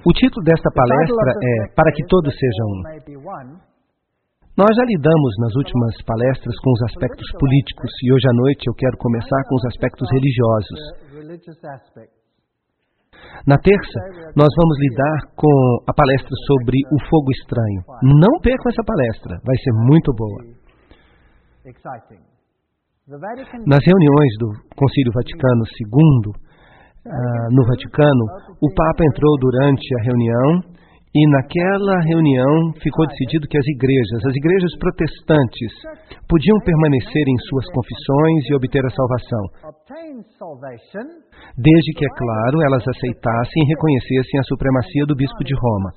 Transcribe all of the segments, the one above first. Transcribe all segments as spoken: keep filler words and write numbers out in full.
O título desta palestra é Para que todos sejam um. Nós já lidamos nas últimas palestras com os aspectos políticos e hoje à noite eu quero começar com os aspectos religiosos. Na terça, nós vamos lidar com a palestra sobre o fogo estranho. Não percam essa palestra, vai ser muito boa. Nas reuniões do Concílio Vaticano segundo, uh, no Vaticano, o Papa entrou durante a reunião e naquela reunião ficou decidido que as igrejas, as igrejas protestantes, podiam permanecer em suas confissões e obter a salvação, desde que, é claro, elas aceitassem e reconhecessem a supremacia do Bispo de Roma.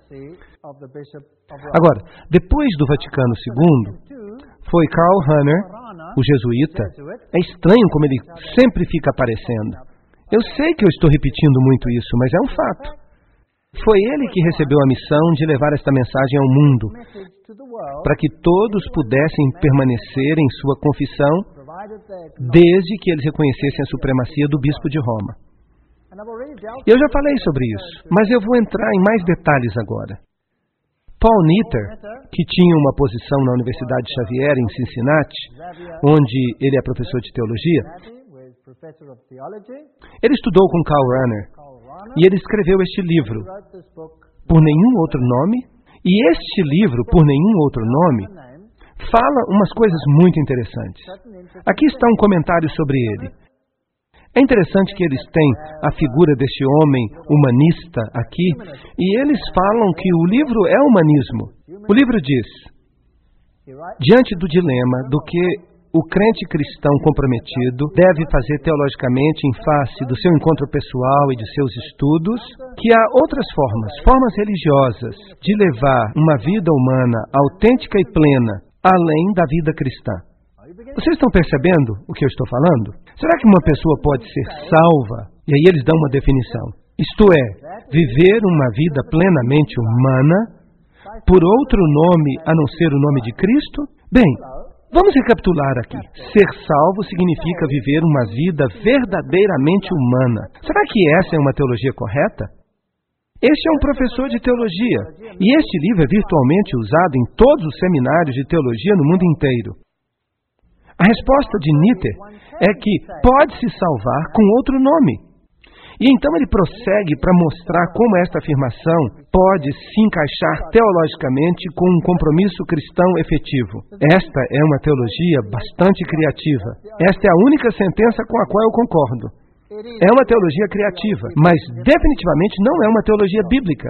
Agora, depois do Vaticano segundo, foi Karl Rahner, o jesuíta. É estranho como ele sempre fica aparecendo. Eu sei que eu estou repetindo muito isso, mas é um fato. Foi ele que recebeu a missão de levar esta mensagem ao mundo, para que todos pudessem permanecer em sua confissão, desde que eles reconhecessem a supremacia do Bispo de Roma. Eu já falei sobre isso, mas eu vou entrar em mais detalhes agora. Paul Nitter, que tinha uma posição na Universidade Xavier, em Cincinnati, onde ele é professor de teologia, ele estudou com Karl Rahner e ele escreveu este livro por nenhum outro nome, e este livro, por nenhum outro nome, fala umas coisas muito interessantes. Aqui está um comentário sobre ele. É interessante que eles têm a figura deste homem humanista aqui, e eles falam que o livro é humanismo. O livro diz, diante do dilema do que o crente cristão comprometido deve fazer teologicamente em face do seu encontro pessoal e de seus estudos, que há outras formas, formas religiosas, de levar uma vida humana autêntica e plena, além da vida cristã. Vocês estão percebendo o que eu estou falando? Será que uma pessoa pode ser salva? E aí eles dão uma definição. Isto é, viver uma vida plenamente humana, por outro nome a não ser o nome de Cristo? Bem, vamos recapitular aqui. Ser salvo significa viver uma vida verdadeiramente humana. Será que essa é uma teologia correta? Este é um professor de teologia, e este livro é virtualmente usado em todos os seminários de teologia no mundo inteiro. A resposta de Nitter é que pode se salvar com outro nome. E então ele prossegue para mostrar como esta afirmação pode se encaixar teologicamente com um compromisso cristão efetivo. Esta é uma teologia bastante criativa. Esta é a única sentença com a qual eu concordo. É uma teologia criativa, mas definitivamente não é uma teologia bíblica.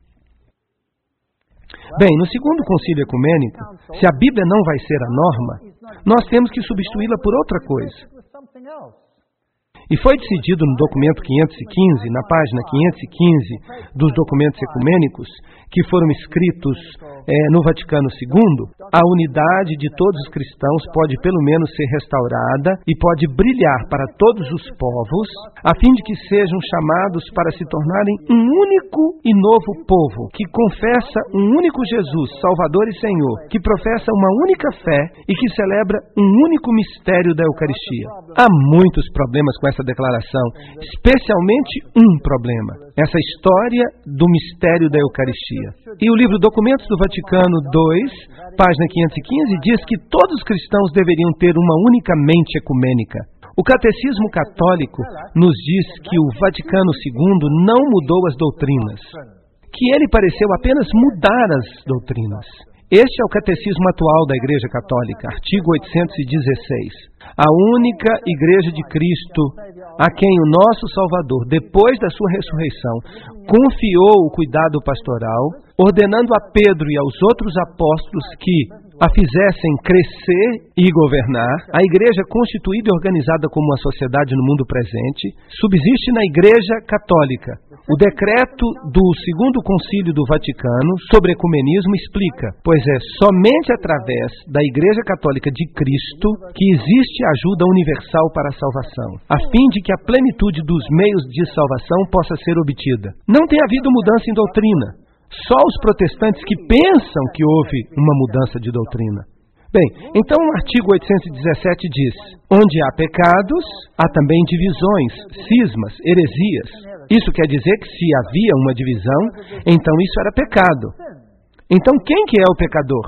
Bem, no segundo concílio ecumênico, se a Bíblia não vai ser a norma, nós temos que substituí-la por outra coisa. E foi decidido no documento quinhentos e quinze, na página quinhentos e quinze dos documentos ecumênicos, que foram escritos é, no Vaticano segundo, a unidade de todos os cristãos pode pelo menos ser restaurada e pode brilhar para todos os povos, a fim de que sejam chamados para se tornarem um único e novo povo, que confessa um único Jesus, Salvador e Senhor, que professa uma única fé e que celebra um único mistério da Eucaristia. Há muitos problemas com essa declaração, especialmente um problema, essa história do mistério da Eucaristia. E o livro Documentos do Vaticano dois, página quinhentos e quinze, diz que todos os cristãos deveriam ter uma única mente ecumênica. O Catecismo Católico nos diz que o Vaticano segundo não mudou as doutrinas, que ele pareceu apenas mudar as doutrinas. Este é o Catecismo atual da Igreja Católica, artigo oitocentos e dezesseis. A única Igreja de Cristo, a quem o nosso Salvador, depois da sua ressurreição, confiou o cuidado pastoral, ordenando a Pedro e aos outros apóstolos que a fizessem crescer e governar, a Igreja constituída e organizada como uma sociedade no mundo presente, subsiste na Igreja Católica. O decreto do segundo concílio do Vaticano sobre ecumenismo explica, pois é somente através da Igreja Católica de Cristo que existe ajuda universal para a salvação, a fim de que a plenitude dos meios de salvação possa ser obtida. Não tem havido mudança em doutrina. Só os protestantes que pensam que houve uma mudança de doutrina. Bem, então o artigo oitocentos e dezessete diz: onde há pecados, há também divisões, cismas, heresias. Isso quer dizer que se havia uma divisão, então isso era pecado. Então quem que é o pecador?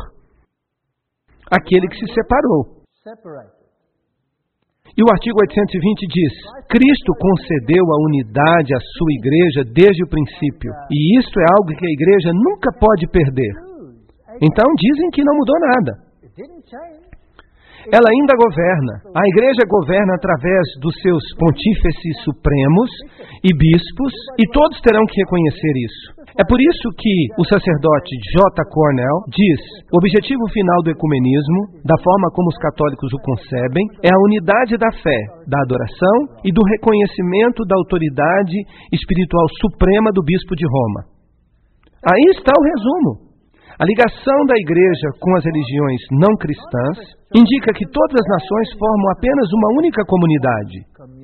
Aquele que se separou. E o artigo oitocentos e vinte diz: Cristo concedeu a unidade à sua igreja desde o princípio, e isto é algo que a igreja nunca pode perder. Então dizem que não mudou nada. Ela ainda governa. A igreja governa através dos seus pontífices supremos e bispos, e todos terão que reconhecer isso. É por isso que o sacerdote J. Cornell diz: o objetivo final do ecumenismo, da forma como os católicos o concebem, é a unidade da fé, da adoração e do reconhecimento da autoridade espiritual suprema do bispo de Roma. Aí está o resumo. A ligação da igreja com as religiões não cristãs indica que todas as nações formam apenas uma única comunidade.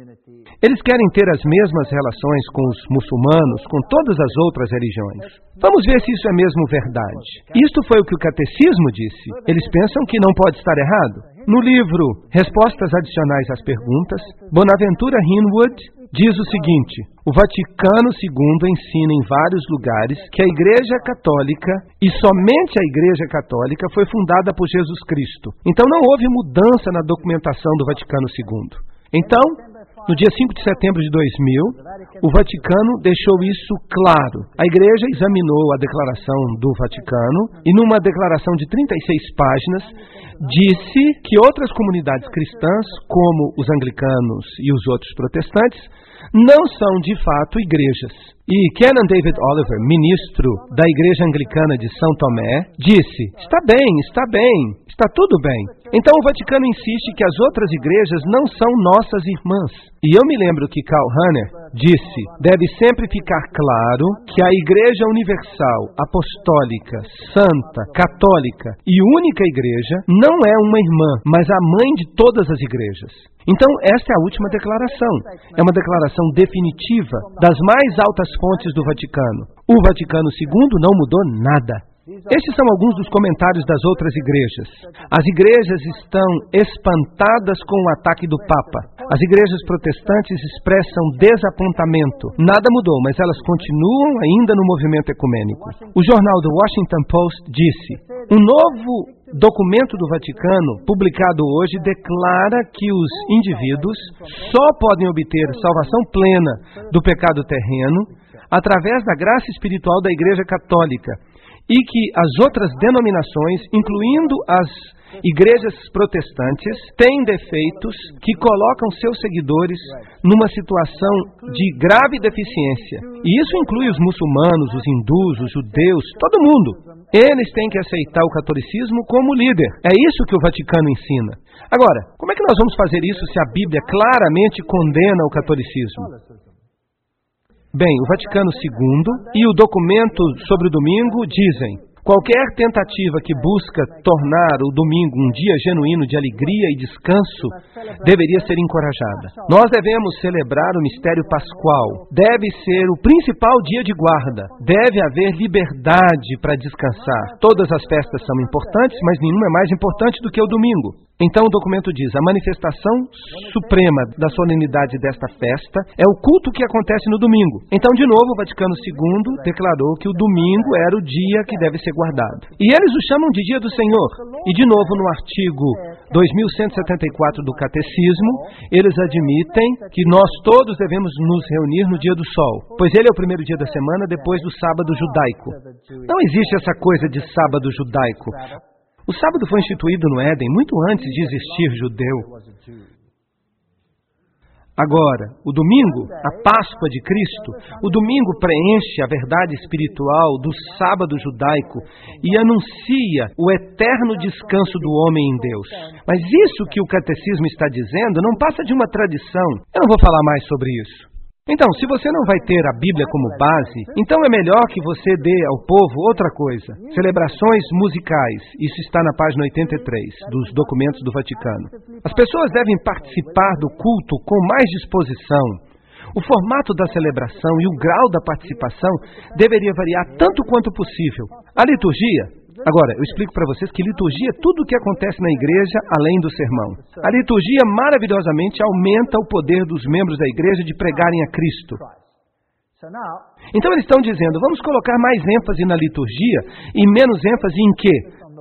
Eles querem ter as mesmas relações com os muçulmanos, com todas as outras religiões. Vamos ver se isso é mesmo verdade. Isto foi o que o catecismo disse. Eles pensam que não pode estar errado. No livro Respostas Adicionais às Perguntas, Bonaventura Hinwood diz o seguinte: o Vaticano segundo ensina em vários lugares que a Igreja Católica, e somente a Igreja Católica, foi fundada por Jesus Cristo. Então não houve mudança na documentação do Vaticano segundo. Então, no dia cinco de setembro de dois mil, o Vaticano deixou isso claro. A Igreja examinou a declaração do Vaticano e, numa declaração de trinta e seis páginas, disse que outras comunidades cristãs, como os anglicanos e os outros protestantes, não são de fato igrejas. E Canon David Oliver, ministro da Igreja Anglicana de São Tomé, disse: está bem, está bem, está tudo bem. Então o Vaticano insiste que as outras igrejas não são nossas irmãs. E eu me lembro que Karl Rahner disse: deve sempre ficar claro que a Igreja Universal, Apostólica, Santa, Católica e única igreja não é uma irmã, mas a mãe de todas as igrejas. Então, esta é a última declaração. É uma declaração definitiva das mais altas fontes do Vaticano. O Vaticano segundo não mudou nada. Estes são alguns dos comentários das outras igrejas. As igrejas estão espantadas com o ataque do Papa. As igrejas protestantes expressam desapontamento. Nada mudou, mas elas continuam ainda no movimento ecumênico. O jornal The Washington Post disse: um novo documento do Vaticano, publicado hoje, declara que os indivíduos só podem obter salvação plena do pecado terreno através da graça espiritual da Igreja Católica, e que as outras denominações, incluindo as igrejas protestantes, têm defeitos que colocam seus seguidores numa situação de grave deficiência. E isso inclui os muçulmanos, os hindus, os judeus, todo mundo. Eles têm que aceitar o catolicismo como líder. É isso que o Vaticano ensina. Agora, como é que nós vamos fazer isso se a Bíblia claramente condena o catolicismo? Bem, o Vaticano segundo e o documento sobre o domingo dizem: qualquer tentativa que busca tornar o domingo um dia genuíno de alegria e descanso deveria ser encorajada. Nós devemos celebrar o mistério pascual. Deve ser o principal dia de guarda. Deve haver liberdade para descansar. Todas as festas são importantes, mas nenhuma é mais importante do que o domingo. Então o documento diz: a manifestação suprema da solenidade desta festa é o culto que acontece no domingo. Então, de novo, o Vaticano segundo declarou que o domingo era o dia que deve ser guardado. E eles o chamam de Dia do Senhor. E, de novo, no artigo dois mil cento e setenta e quatro do Catecismo, eles admitem que nós todos devemos nos reunir no dia do sol, pois ele é o primeiro dia da semana depois do sábado judaico. Não existe essa coisa de sábado judaico. O sábado foi instituído no Éden muito antes de existir judeu. Agora, o domingo, a Páscoa de Cristo, o domingo preenche a verdade espiritual do sábado judaico e anuncia o eterno descanso do homem em Deus. Mas isso que o catecismo está dizendo não passa de uma tradição. Eu não vou falar mais sobre isso. Então, se você não vai ter a Bíblia como base, então é melhor que você dê ao povo outra coisa. Celebrações musicais. Isso está na página oitenta e três dos documentos do Vaticano. As pessoas devem participar do culto com mais disposição. O formato da celebração e o grau da participação deveria variar tanto quanto possível. A liturgia, Agora, eu explico para vocês que liturgia é tudo o que acontece na igreja além do sermão. A liturgia maravilhosamente aumenta o poder dos membros da igreja de pregarem a Cristo. Então eles estão dizendo, vamos colocar mais ênfase na liturgia e menos ênfase em quê?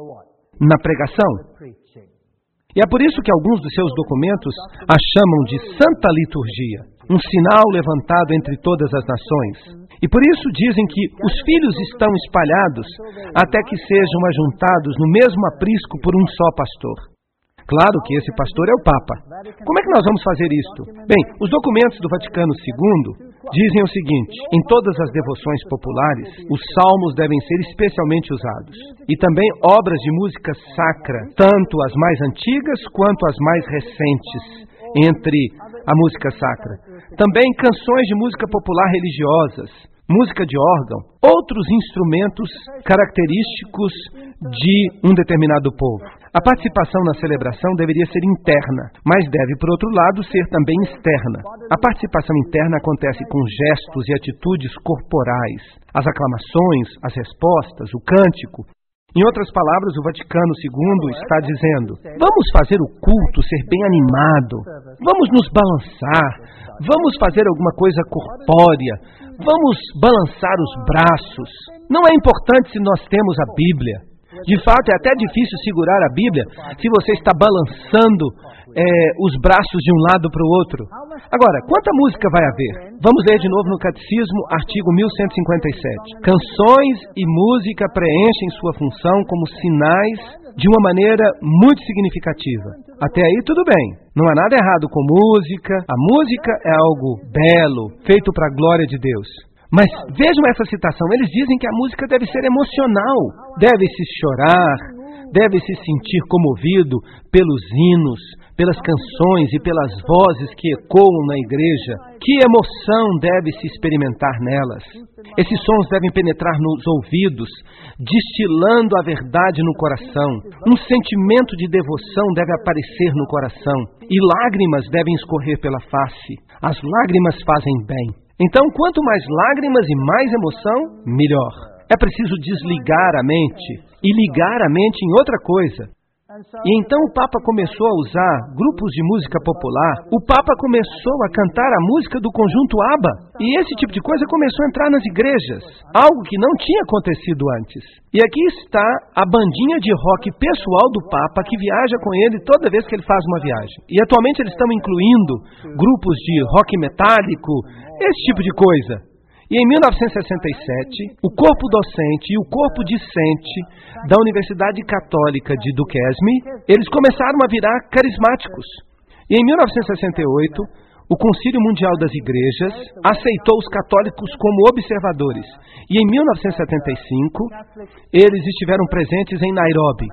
Na pregação. E é por isso que alguns dos seus documentos a chamam de Santa Liturgia, um sinal levantado entre todas as nações. E por isso dizem que os filhos estão espalhados até que sejam ajuntados no mesmo aprisco por um só pastor. Claro que esse pastor é o Papa. Como é que nós vamos fazer isto? Bem, os documentos do Vaticano segundo dizem o seguinte: em todas as devoções populares, os salmos devem ser especialmente usados. E também obras de música sacra, tanto as mais antigas quanto as mais recentes, entre a música sacra. Também canções de música popular religiosas, música de órgão, outros instrumentos característicos de um determinado povo. A participação na celebração deveria ser interna, mas deve, por outro lado, ser também externa. A participação interna acontece com gestos e atitudes corporais, as aclamações, as respostas, o cântico. Em outras palavras, o Vaticano segundo está dizendo, vamos fazer o culto ser bem animado, vamos nos balançar, vamos fazer alguma coisa corpórea, vamos balançar os braços. Não é importante se nós temos a Bíblia. De fato, é até difícil segurar a Bíblia se você está balançando é, os braços de um lado para o outro. Agora, quanta música vai haver? Vamos ler de novo no Catecismo, artigo mil cento e cinquenta e sete. Canções e música preenchem sua função como sinais de uma maneira muito significativa. Até aí tudo bem. Não há nada errado com música. A música é algo belo, feito para a glória de Deus. Mas vejam essa citação, eles dizem que a música deve ser emocional, deve-se chorar, deve-se sentir comovido pelos hinos, pelas canções e pelas vozes que ecoam na igreja. Que emoção deve-se experimentar nelas? Esses sons devem penetrar nos ouvidos, destilando a verdade no coração. Um sentimento de devoção deve aparecer no coração e lágrimas devem escorrer pela face. As lágrimas fazem bem. Então, quanto mais lágrimas e mais emoção, melhor. É preciso desligar a mente e ligar a mente em outra coisa. E então o Papa começou a usar grupos de música popular. O Papa começou a cantar a música do conjunto ABBA. E esse tipo de coisa começou a entrar nas igrejas. Algo que não tinha acontecido antes. E aqui está a bandinha de rock pessoal do Papa que viaja com ele toda vez que ele faz uma viagem. E atualmente eles estão incluindo grupos de rock metálico, esse tipo de coisa. E em mil novecentos e sessenta e sete, o corpo docente e o corpo discente da Universidade Católica de Duquesne, eles começaram a virar carismáticos. E em mil novecentos e sessenta e oito, o Concílio Mundial das Igrejas aceitou os católicos como observadores. E em mil novecentos e setenta e cinco, eles estiveram presentes em Nairobi.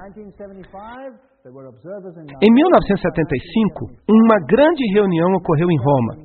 Em mil novecentos e setenta e cinco, uma grande reunião ocorreu em Roma.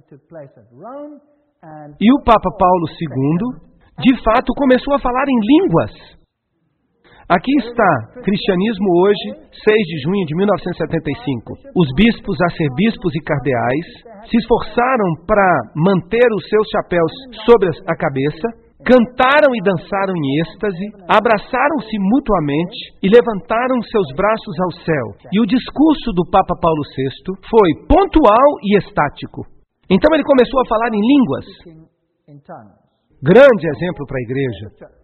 E o Papa Paulo segundo, de fato, começou a falar em línguas. Aqui está, Cristianismo Hoje, seis de junho de mil novecentos e setenta e cinco. Os bispos, arcebispos e cardeais se esforçaram para manter os seus chapéus sobre a cabeça, cantaram e dançaram em êxtase, abraçaram-se mutuamente e levantaram seus braços ao céu. E o discurso do Papa Paulo sexto foi pontual e estático. Então ele começou a falar em línguas. Grande exemplo para a igreja.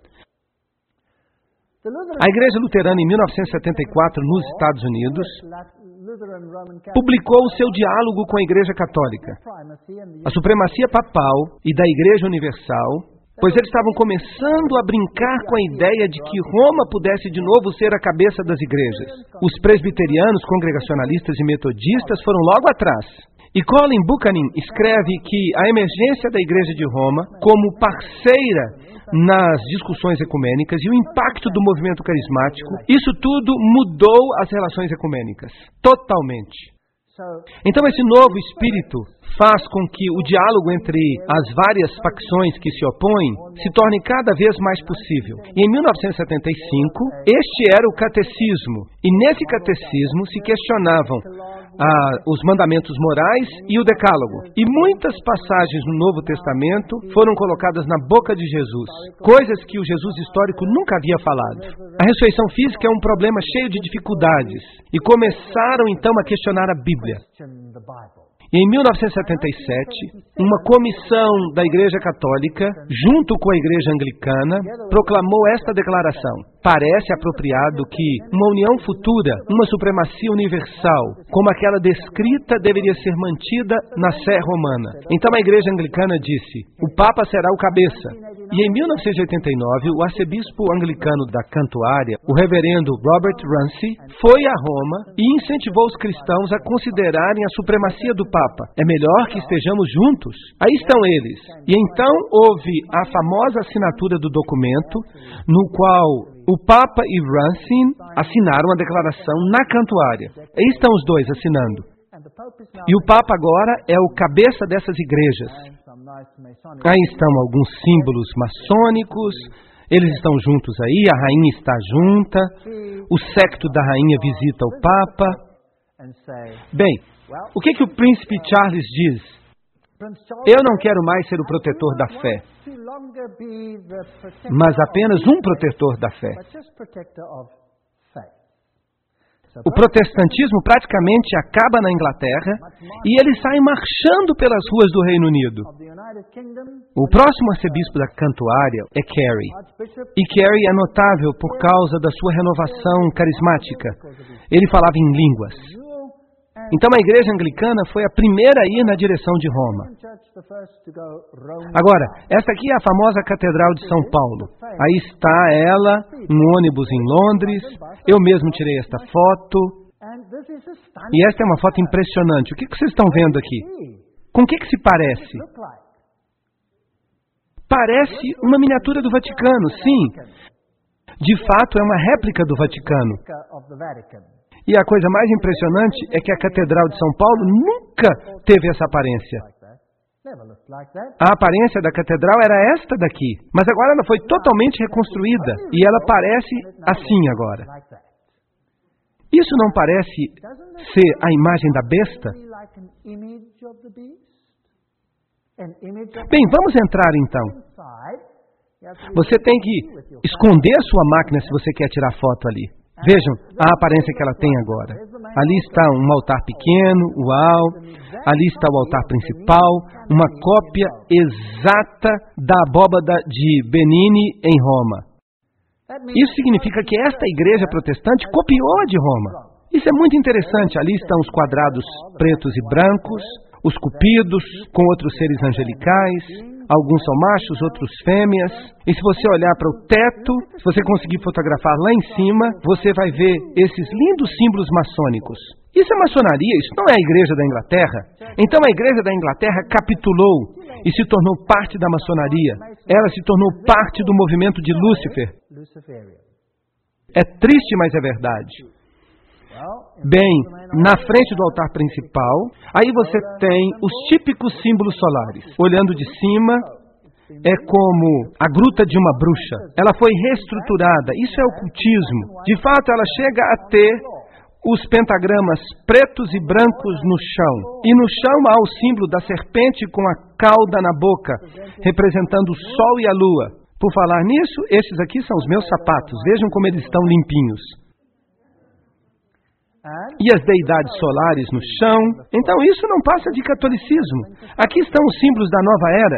A Igreja Luterana, em mil novecentos e setenta e quatro, nos Estados Unidos, publicou o seu diálogo com a Igreja Católica, a supremacia papal e da Igreja Universal, pois eles estavam começando a brincar com a ideia de que Roma pudesse de novo ser a cabeça das igrejas. Os presbiterianos, congregacionalistas e metodistas foram logo atrás. E Colin Buchanan escreve que a emergência da Igreja de Roma como parceira nas discussões ecumênicas e o impacto do movimento carismático, isso tudo mudou as relações ecumênicas, totalmente. Então esse novo espírito faz com que o diálogo entre as várias facções que se opõem se torne cada vez mais possível. E em mil novecentos e setenta e cinco, este era o catecismo. E nesse catecismo se questionavam ah, os mandamentos morais e o decálogo. E muitas passagens no Novo Testamento foram colocadas na boca de Jesus, coisas que o Jesus histórico nunca havia falado. A ressurreição física é um problema cheio de dificuldades, e começaram então a questionar a Bíblia. E em mil novecentos e setenta e sete, uma comissão da Igreja Católica, junto com a Igreja Anglicana, proclamou esta declaração. Parece apropriado que uma união futura, uma supremacia universal, como aquela descrita, deveria ser mantida na Sé romana. Então a Igreja Anglicana disse, o Papa será o cabeça. E em mil novecentos e oitenta e nove, o arcebispo anglicano da Cantuária, o reverendo Robert Runcie, foi a Roma e incentivou os cristãos a considerarem a supremacia do Papa. É melhor que estejamos juntos. Aí estão eles. E então houve a famosa assinatura do documento, no qual o Papa e Runcie assinaram a declaração na Cantuária. Aí estão os dois assinando. E o Papa agora é o cabeça dessas igrejas. Aí estão alguns símbolos maçônicos, eles estão juntos aí, a rainha está junta, o séquito da rainha visita o Papa. Bem, o que, que o príncipe Charles diz? Eu não quero mais ser o protetor da fé, mas apenas um protetor da fé. O protestantismo praticamente acaba na Inglaterra e eles saem marchando pelas ruas do Reino Unido. O próximo arcebispo da Cantuária é Carey. E Carey é notável por causa da sua renovação carismática. Ele falava em línguas. Então a igreja anglicana foi a primeira a ir na direção de Roma. Agora, essa aqui é a famosa Catedral de São Paulo. Aí está ela, um ônibus em Londres. Eu mesmo tirei esta foto. E esta é uma foto impressionante. O que vocês estão vendo aqui? Com o que, que se parece? Parece uma miniatura do Vaticano, sim. De fato, é uma réplica do Vaticano. E a coisa mais impressionante é que a Catedral de São Paulo nunca teve essa aparência. A aparência da catedral era esta daqui, mas agora ela foi totalmente reconstruída e ela parece assim agora. Isso não parece ser a imagem da besta? Bem, vamos entrar então. Você tem que esconder a sua máquina se você quer tirar foto ali. Vejam a aparência que ela tem agora. Ali está um altar pequeno, uau. Ali está o altar principal, uma cópia exata da abóbada de Benini em Roma. Isso significa que esta igreja protestante copiou a de Roma. Isso é muito interessante. Ali estão os quadrados pretos e brancos, os cupidos com outros seres angelicais. Alguns são machos, outros fêmeas. E se você olhar para o teto, se você conseguir fotografar lá em cima, você vai ver esses lindos símbolos maçônicos. Isso é maçonaria, isso não é a igreja da Inglaterra. Então a igreja da Inglaterra capitulou e se tornou parte da maçonaria. Ela se tornou parte do movimento de Lúcifer. É triste, mas é verdade. Bem, na frente do altar principal, aí você tem os típicos símbolos solares. Olhando de cima, é como a gruta de uma bruxa. Ela foi reestruturada. Isso é ocultismo. De fato, ela chega a ter os pentagramas pretos e brancos no chão. E no chão há o símbolo da serpente com a cauda na boca, representando o sol e a lua. Por falar nisso, esses aqui são os meus sapatos. Vejam como eles estão limpinhos. E as deidades solares no chão. Então isso não passa de catolicismo. Aqui estão os símbolos da nova era.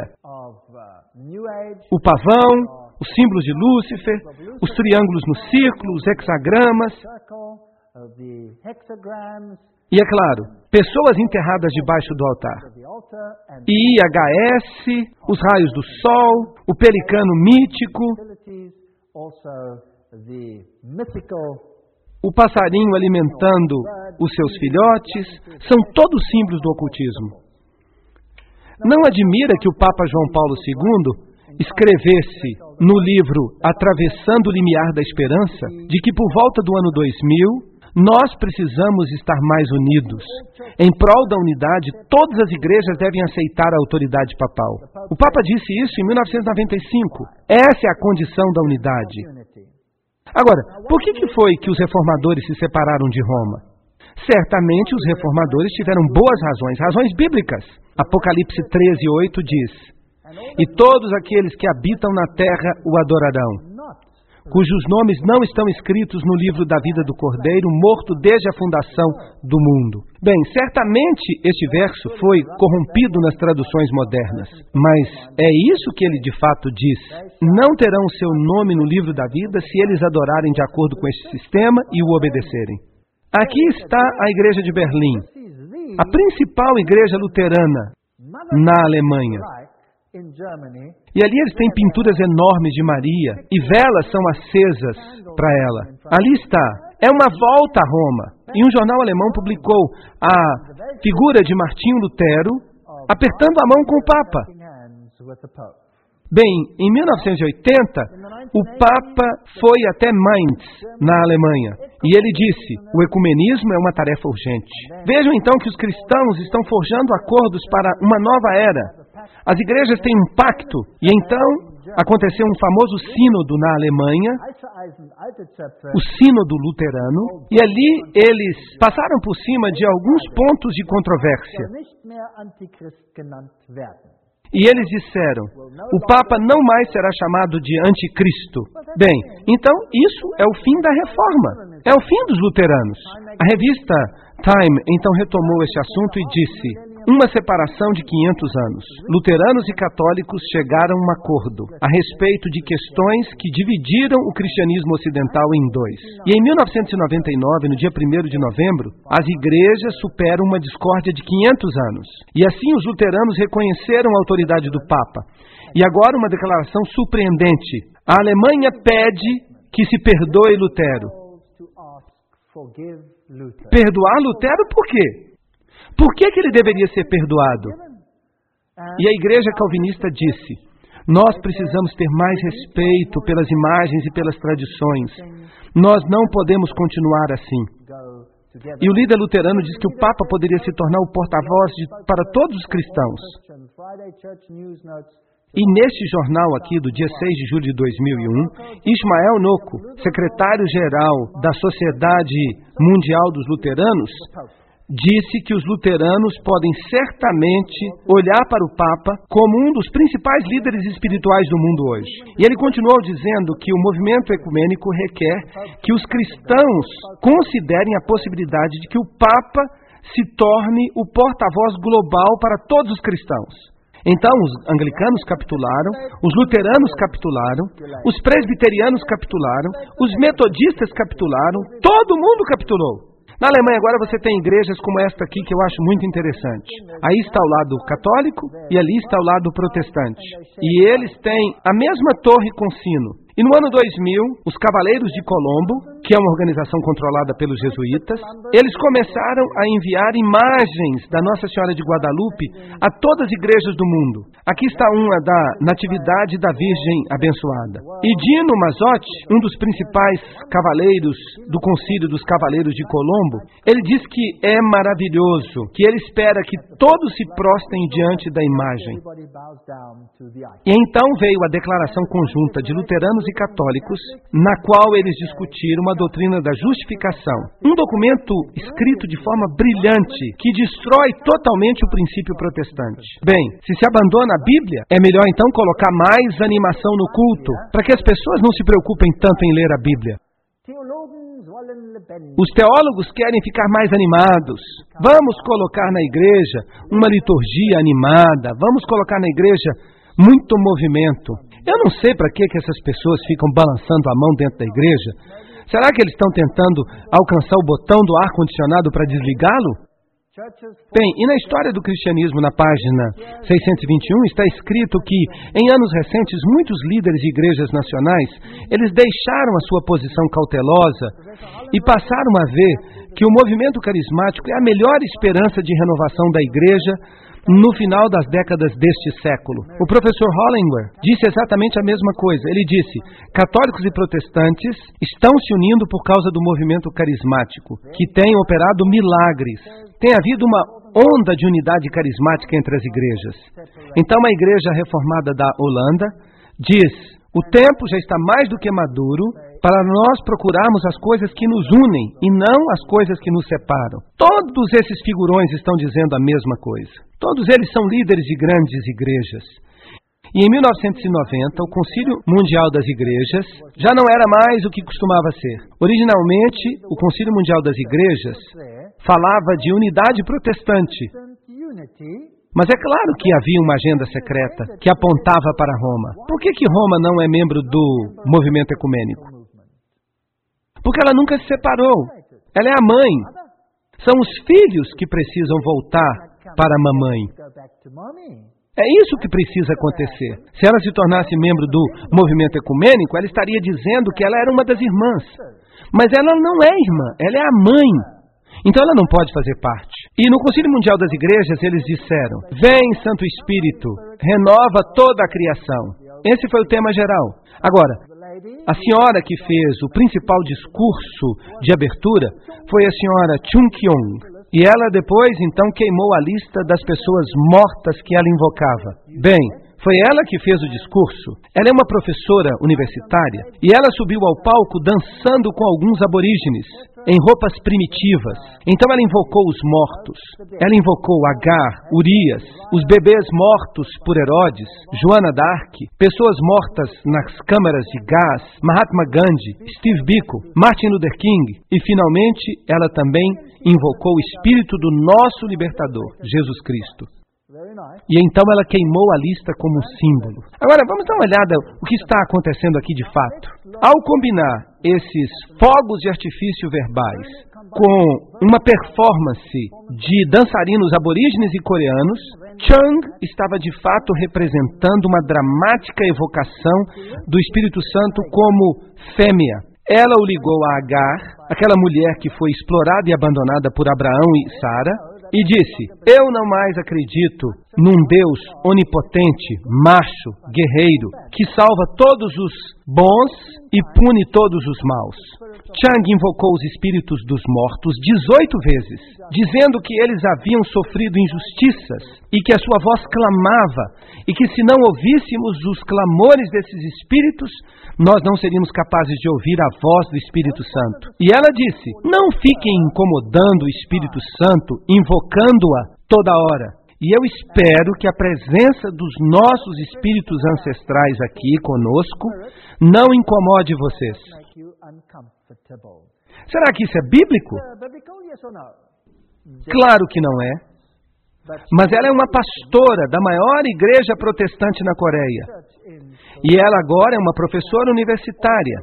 O pavão, os símbolos de Lúcifer, os triângulos no círculo, os hexagramas. E é claro, pessoas enterradas debaixo do altar. I H S, os raios do sol, o pelicano mítico. O passarinho alimentando os seus filhotes, são todos símbolos do ocultismo. Não admira que o Papa João Paulo segundo escrevesse no livro Atravessando o Limiar da Esperança, de que por volta do ano dois mil, nós precisamos estar mais unidos. Em prol da unidade, todas as igrejas devem aceitar a autoridade papal. O Papa disse isso em mil novecentos e noventa e cinco. Essa é a condição da unidade. Agora, por que que foi que os reformadores se separaram de Roma? Certamente os reformadores tiveram boas razões, razões bíblicas. Apocalipse treze, oito diz: e todos aqueles que habitam na terra o adorarão, cujos nomes não estão escritos no livro da vida do Cordeiro, morto desde a fundação do mundo. Bem, certamente este verso foi corrompido nas traduções modernas, mas é isso que ele de fato diz. Não terão o seu nome no livro da vida se eles adorarem de acordo com este sistema e o obedecerem. Aqui está a igreja de Berlim, a principal igreja luterana na Alemanha. E ali eles têm pinturas enormes de Maria e velas são acesas para ela. Ali está. É uma volta a Roma. E um jornal alemão publicou a figura de Martinho Lutero apertando a mão com o Papa. Bem, em mil novecentos e oitenta, o Papa foi até Mainz, na Alemanha, e ele disse: o ecumenismo é uma tarefa urgente. Vejam então que os cristãos estão forjando acordos para uma nova era. As igrejas têm um pacto, e então aconteceu um famoso sínodo na Alemanha, o sínodo luterano, e ali eles passaram por cima de alguns pontos de controvérsia. E eles disseram: o Papa não mais será chamado de anticristo. Bem, então isso é o fim da reforma, é o fim dos luteranos. A revista Time então retomou este assunto e disse: uma separação de quinhentos anos. Luteranos e católicos chegaram a um acordo a respeito de questões que dividiram o cristianismo ocidental em dois. E em mil novecentos e noventa e nove, no dia primeiro de novembro, as igrejas superam uma discórdia de quinhentos anos. E assim os luteranos reconheceram a autoridade do Papa. E agora uma declaração surpreendente. A Alemanha pede que se perdoe Lutero. Perdoar Lutero por quê? Por que que ele deveria ser perdoado? E a igreja calvinista disse: nós precisamos ter mais respeito pelas imagens e pelas tradições. Nós não podemos continuar assim. E o líder luterano diz que o Papa poderia se tornar o porta-voz para todos os cristãos. E neste jornal aqui, do dia seis de julho de dois mil e um, Ismael Nocco, secretário-geral da Sociedade Mundial dos Luteranos, disse que os luteranos podem certamente olhar para o Papa como um dos principais líderes espirituais do mundo hoje. E ele continuou dizendo que o movimento ecumênico requer que os cristãos considerem a possibilidade de que o Papa se torne o porta-voz global para todos os cristãos. Então, os anglicanos capitularam, os luteranos capitularam, os presbiterianos capitularam, os metodistas capitularam, todo mundo capitulou. Na Alemanha agora você tem igrejas como esta aqui, que eu acho muito interessante. Aí está o lado católico e ali está o lado protestante. E eles têm a mesma torre com sino. E no ano dois mil, os Cavaleiros de Colombo, que é uma organização controlada pelos jesuítas, eles começaram a enviar imagens da Nossa Senhora de Guadalupe a todas as igrejas do mundo. Aqui está uma da Natividade da Virgem Abençoada. E Dino Mazzotti, um dos principais cavaleiros do Concílio dos Cavaleiros de Colombo, ele diz que é maravilhoso, que ele espera que todos se prostrem diante da imagem. E então veio a declaração conjunta de luteranos e católicos, na qual eles discutiram a doutrina da justificação. Um documento escrito de forma brilhante, que destrói totalmente o princípio protestante. Bem, se se abandona a Bíblia, é melhor então colocar mais animação no culto, para que as pessoas não se preocupem tanto em ler a Bíblia. Os teólogos querem ficar mais animados. Vamos colocar na igreja uma liturgia animada, vamos colocar na igreja muito movimento. Eu não sei para que que essas pessoas ficam balançando a mão dentro da igreja. Será que eles estão tentando alcançar o botão do ar-condicionado para desligá-lo? Bem, e na história do cristianismo, na página seiscentos e vinte e um, está escrito que, em anos recentes, muitos líderes de igrejas nacionais, eles deixaram a sua posição cautelosa e passaram a ver que o movimento carismático é a melhor esperança de renovação da igreja no final das décadas deste século. O professor Hollingworth disse exatamente a mesma coisa. Ele disse: católicos e protestantes estão se unindo por causa do movimento carismático, que tem operado milagres. Tem havido uma onda de unidade carismática entre as igrejas. Então a igreja reformada da Holanda diz: o tempo já está mais do que maduro para nós procurarmos as coisas que nos unem e não as coisas que nos separam. Todos esses figurões estão dizendo a mesma coisa. Todos eles são líderes de grandes igrejas. E em mil novecentos e noventa, o Concílio Mundial das Igrejas já não era mais o que costumava ser. Originalmente, o Concílio Mundial das Igrejas falava de unidade protestante. Mas é claro que havia uma agenda secreta que apontava para Roma. Por que que Roma não é membro do movimento ecumênico? Porque ela nunca se separou. Ela é a mãe. São os filhos que precisam voltar para a mamãe. É isso que precisa acontecer. Se ela se tornasse membro do movimento ecumênico, ela estaria dizendo que ela era uma das irmãs. Mas ela não é irmã, ela é a mãe. Então ela não pode fazer parte. E no Concílio Mundial das Igrejas eles disseram: vem, Santo Espírito, renova toda a criação. Esse foi o tema geral. Agora, a senhora que fez o principal discurso de abertura foi a senhora Chung Kyung. E ela depois, então, queimou a lista das pessoas mortas que ela invocava. Bem, foi ela que fez o discurso. Ela é uma professora universitária e ela subiu ao palco dançando com alguns aborígenes, em roupas primitivas. Então ela invocou os mortos. Ela invocou Agar, Urias, os bebês mortos por Herodes, Joana d'Arc, pessoas mortas nas câmaras de gás, Mahatma Gandhi, Steve Biko, Martin Luther King. E finalmente ela também invocou o espírito do nosso libertador, Jesus Cristo. E então ela queimou a lista como um símbolo. Agora, vamos dar uma olhada o que está acontecendo aqui de fato. Ao combinar esses fogos de artifício verbais com uma performance de dançarinos aborígenes e coreanos, Chung estava de fato representando uma dramática evocação do Espírito Santo como fêmea. Ela o ligou a Agar, aquela mulher que foi explorada e abandonada por Abraão e Sara, e disse: eu não mais acredito num Deus onipotente, macho, guerreiro, que salva todos os bons e pune todos os maus. Chung invocou os espíritos dos mortos dezoito vezes, dizendo que eles haviam sofrido injustiças e que a sua voz clamava, e que se não ouvíssemos os clamores desses espíritos, nós não seríamos capazes de ouvir a voz do Espírito Santo. E ela disse: não fiquem incomodando o Espírito Santo, invocando-a toda hora. E eu espero que a presença dos nossos espíritos ancestrais aqui conosco não incomode vocês. Será que isso é bíblico? Claro que não é. Mas ela é uma pastora da maior igreja protestante na Coreia. E ela agora é uma professora universitária.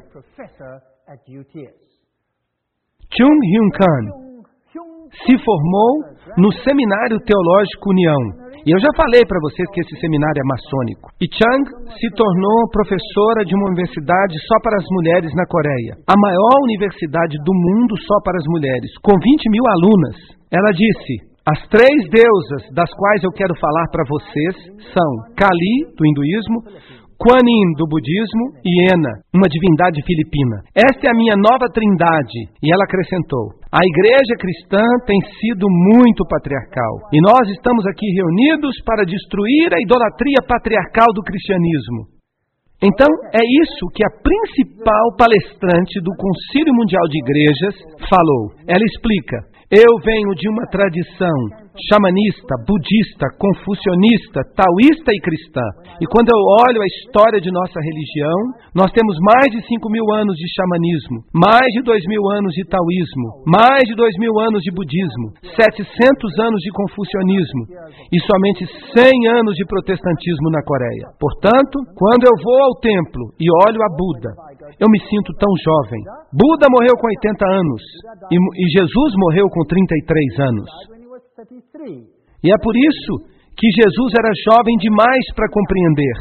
Chung Hyun-kan se formou no Seminário Teológico União. E eu já falei para vocês que esse seminário é maçônico. E Chung se tornou professora de uma universidade só para as mulheres na Coreia. A maior universidade do mundo só para as mulheres, com vinte mil alunas. Ela disse: as três deusas das quais eu quero falar para vocês são Kali, do hinduísmo, Kuan Yin, do budismo, e Ena, uma divindade filipina. Esta é a minha nova trindade. E ela acrescentou: a igreja cristã tem sido muito patriarcal. E nós estamos aqui reunidos para destruir a idolatria patriarcal do cristianismo. Então, é isso que a principal palestrante do Concílio Mundial de Igrejas falou. Ela explica: eu venho de uma tradição xamanista, budista, confucionista, taoísta e cristã. E quando eu olho a história de nossa religião, nós temos mais de cinco mil anos de xamanismo, mais de dois mil anos de taoísmo, mais de dois mil anos de budismo, setecentos anos de confucionismo e somente cem anos de protestantismo na Coreia. Portanto, quando eu vou ao templo e olho a Buda, eu me sinto tão jovem. Buda morreu com oitenta anos e, e Jesus morreu com trinta e três anos. E é por isso que Jesus era jovem demais para compreender.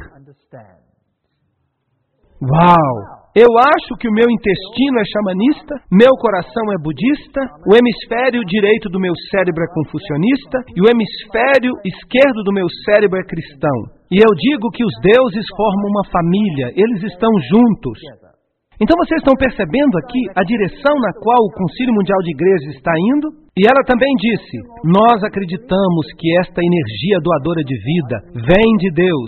Uau! Eu acho que o meu intestino é xamanista, meu coração é budista, o hemisfério direito do meu cérebro é confucionista e o hemisfério esquerdo do meu cérebro é cristão. E eu digo que os deuses formam uma família, eles estão juntos. Então vocês estão percebendo aqui a direção na qual o Concílio Mundial de Igrejas está indo? E ela também disse: nós acreditamos que esta energia doadora de vida vem de Deus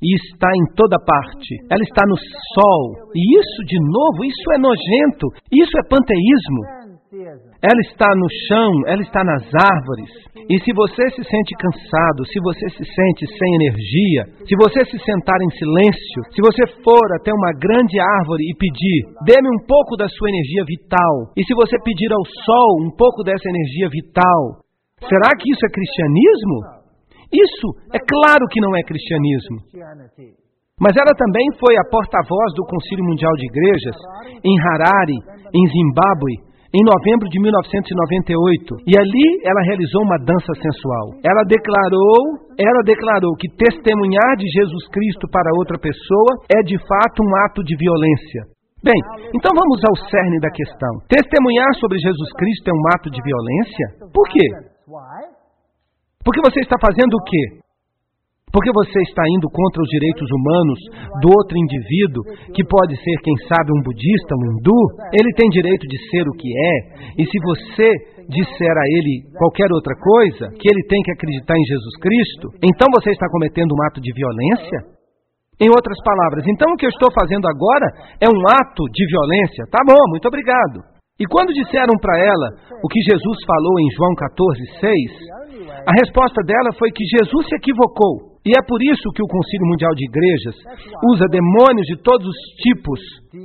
e está em toda parte. Ela está no sol. E isso, de novo, isso é nojento. Isso é panteísmo. Ela está no chão, ela está nas árvores. E se você se sente cansado, se você se sente sem energia, se você se sentar em silêncio, se você for até uma grande árvore e pedir, dê-me um pouco da sua energia vital, e se você pedir ao sol um pouco dessa energia vital, será que isso é cristianismo? Isso é claro que não é cristianismo. Mas ela também foi a porta-voz do Concílio Mundial de Igrejas em Harare, em Zimbábue, em novembro de mil novecentos e noventa e oito, e ali ela realizou uma dança sensual. Ela declarou, ela declarou que testemunhar de Jesus Cristo para outra pessoa é de fato um ato de violência. Bem, então vamos ao cerne da questão. Testemunhar sobre Jesus Cristo é um ato de violência? Por quê? Porque você está fazendo o quê? Porque você está indo contra os direitos humanos do outro indivíduo, que pode ser, quem sabe, um budista, um hindu. Ele tem direito de ser o que é. E se você disser a ele qualquer outra coisa, que ele tem que acreditar em Jesus Cristo, então você está cometendo um ato de violência? Em outras palavras, então o que eu estou fazendo agora é um ato de violência? Tá bom, muito obrigado. E quando disseram para ela o que Jesus falou em João catorze, seis, a resposta dela foi que Jesus se equivocou. E é por isso que o Concílio Mundial de Igrejas usa demônios de todos os tipos.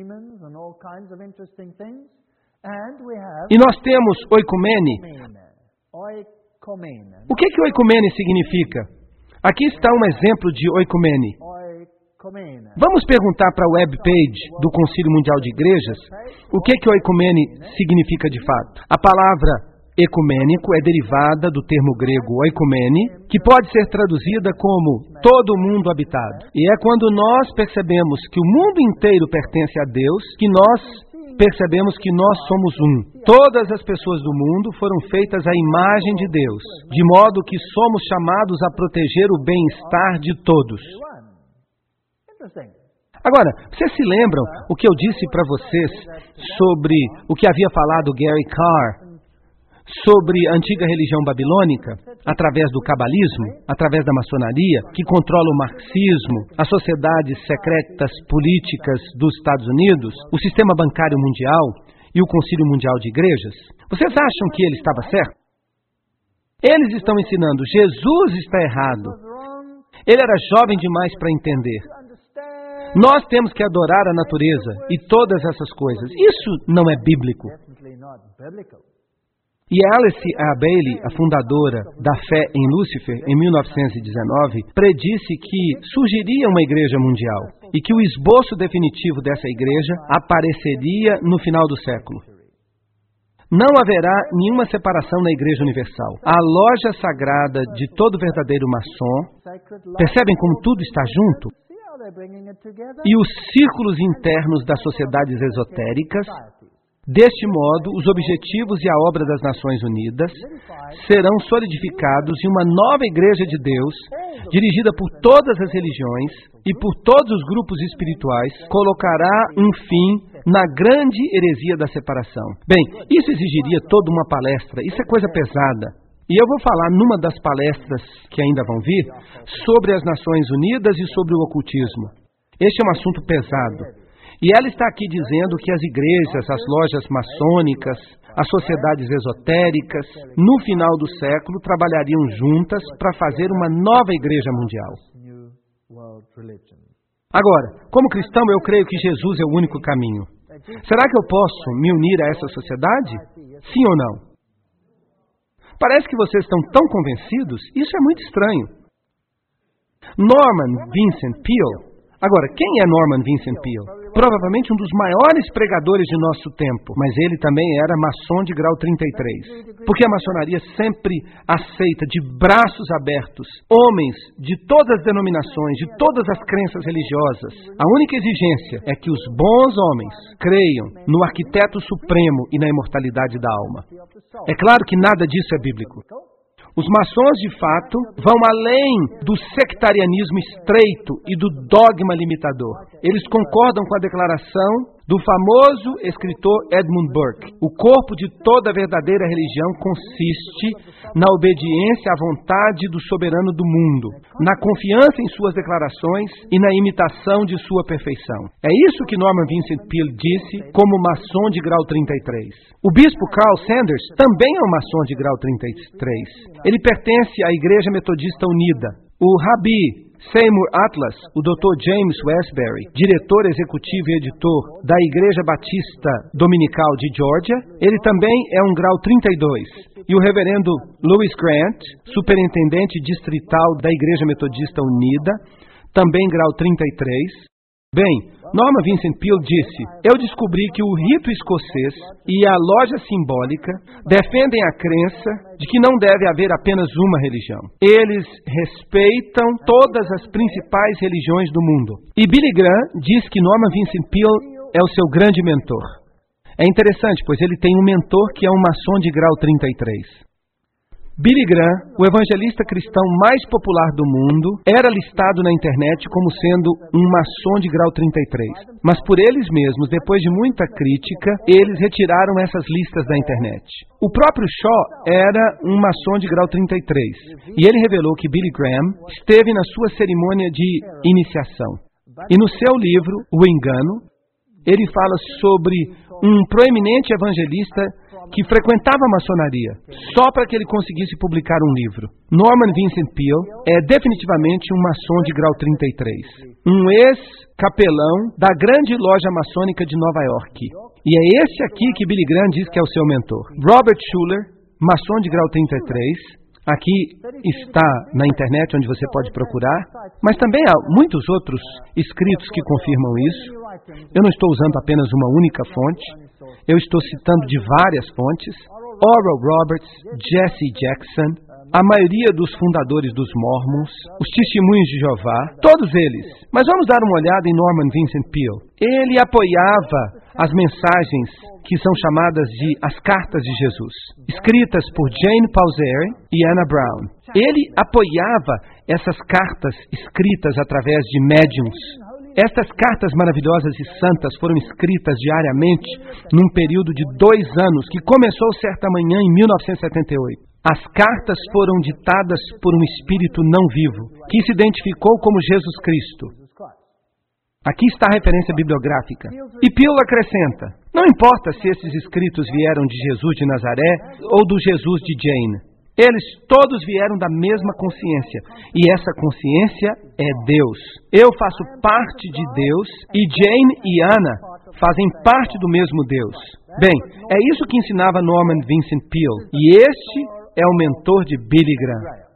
E nós temos oikumene. O que que oikumene significa? Aqui está um exemplo de oikumene. Vamos perguntar para a webpage do Concílio Mundial de Igrejas o que que oikumene significa de fato. A palavra ecumênico é derivada do termo grego oikumene, que pode ser traduzida como todo o mundo habitado. E é quando nós percebemos que o mundo inteiro pertence a Deus, que nós percebemos que nós somos um. Todas as pessoas do mundo foram feitas à imagem de Deus, de modo que somos chamados a proteger o bem-estar de todos. Agora, vocês se lembram o que eu disse para vocês sobre o que havia falado Gary Carr sobre a antiga religião babilônica, através do cabalismo, através da maçonaria, que controla o marxismo, as sociedades secretas políticas dos Estados Unidos, o sistema bancário mundial e o Concílio Mundial de Igrejas? Vocês acham que ele estava certo? Eles estão ensinando, Jesus está errado. Ele era jovem demais para entender. Nós temos que adorar a natureza e todas essas coisas. Isso não é bíblico. E Alice A. Bailey, a fundadora da fé em Lúcifer, em mil novecentos e dezenove, predisse que surgiria uma igreja mundial e que o esboço definitivo dessa igreja apareceria no final do século. Não haverá nenhuma separação na Igreja Universal. A loja sagrada de todo verdadeiro maçom, percebem como tudo está junto? E os círculos internos das sociedades esotéricas. Deste modo, os objetivos e a obra das Nações Unidas serão solidificados em uma nova Igreja de Deus, dirigida por todas as religiões e por todos os grupos espirituais, colocará um fim na grande heresia da separação. Bem, isso exigiria toda uma palestra, isso é coisa pesada. E eu vou falar numa das palestras que ainda vão vir sobre as Nações Unidas e sobre o ocultismo. Este é um assunto pesado. E ela está aqui dizendo que as igrejas, as lojas maçônicas, as sociedades esotéricas, no final do século, trabalhariam juntas para fazer uma nova igreja mundial. Agora, como cristão, eu creio que Jesus é o único caminho. Será que eu posso me unir a essa sociedade? Sim ou não? Parece que vocês estão tão convencidos. Isso é muito estranho. Norman Vincent Peale. Agora, quem é Norman Vincent Peale? Provavelmente um dos maiores pregadores de nosso tempo, mas ele também era maçom de grau trinta e três. Porque a maçonaria sempre aceita de braços abertos homens de todas as denominações, de todas as crenças religiosas. A única exigência é que os bons homens creiam no arquiteto supremo e na imortalidade da alma. É claro que nada disso é bíblico. Os maçons, de fato, vão além do sectarianismo estreito e do dogma limitador. Eles concordam com a declaração do famoso escritor Edmund Burke. O corpo de toda verdadeira religião consiste na obediência à vontade do soberano do mundo, na confiança em suas declarações e na imitação de sua perfeição. É isso que Norman Vincent Peale disse como maçom de grau trinta e três. O bispo Carl Sanders também é um maçom de grau trinta e três. Ele pertence à Igreja Metodista Unida. O Rabi Seymour Atlas, o doutor James Westbury, diretor executivo e editor da Igreja Batista Dominical de Georgia, ele também é um grau trinta e dois. E o reverendo Louis Grant, superintendente distrital da Igreja Metodista Unida, também grau trinta e três. Bem, Norman Vincent Peale disse: eu descobri que o rito escocês e a loja simbólica defendem a crença de que não deve haver apenas uma religião. Eles respeitam todas as principais religiões do mundo. E Billy Graham diz que Norman Vincent Peale é o seu grande mentor. É interessante, pois ele tem um mentor que é um maçom de grau trinta e três. Billy Graham, o evangelista cristão mais popular do mundo, era listado na internet como sendo um maçom de grau trinta e três. Mas por eles mesmos, depois de muita crítica, eles retiraram essas listas da internet. O próprio Shaw era um maçom de grau trinta e três. E ele revelou que Billy Graham esteve na sua cerimônia de iniciação. E no seu livro, O Engano, ele fala sobre um proeminente evangelista que frequentava a maçonaria, só para que ele conseguisse publicar um livro. Norman Vincent Peale é definitivamente um maçom de grau trinta e três, um ex-capelão da grande loja maçônica de Nova York. E é esse aqui que Billy Graham diz que é o seu mentor. Robert Schuller, maçom de grau trinta e três, aqui está na internet onde você pode procurar, mas também há muitos outros escritos que confirmam isso. Eu não estou usando apenas uma única fonte, eu estou citando de várias fontes. Oral Roberts, Jesse Jackson, a maioria dos fundadores dos Mormons, os Testemunhos de Jeová, todos eles. Mas vamos dar uma olhada em Norman Vincent Peale. Ele apoiava as mensagens que são chamadas de as Cartas de Jesus, escritas por Jane Pauseri e Anna Brown. Ele apoiava essas cartas escritas através de médiums. Estas cartas maravilhosas e santas foram escritas diariamente num período de dois anos, que começou certa manhã em mil novecentos e setenta e oito. As cartas foram ditadas por um espírito não vivo, que se identificou como Jesus Cristo. Aqui está a referência bibliográfica. E Peale acrescenta: não importa se esses escritos vieram de Jesus de Nazaré ou do Jesus de Jane. Eles todos vieram da mesma consciência, e essa consciência é Deus. Eu faço parte de Deus, e Jane e Anna fazem parte do mesmo Deus. Bem, é isso que ensinava Norman Vincent Peale, e este é o mentor de Billy Graham.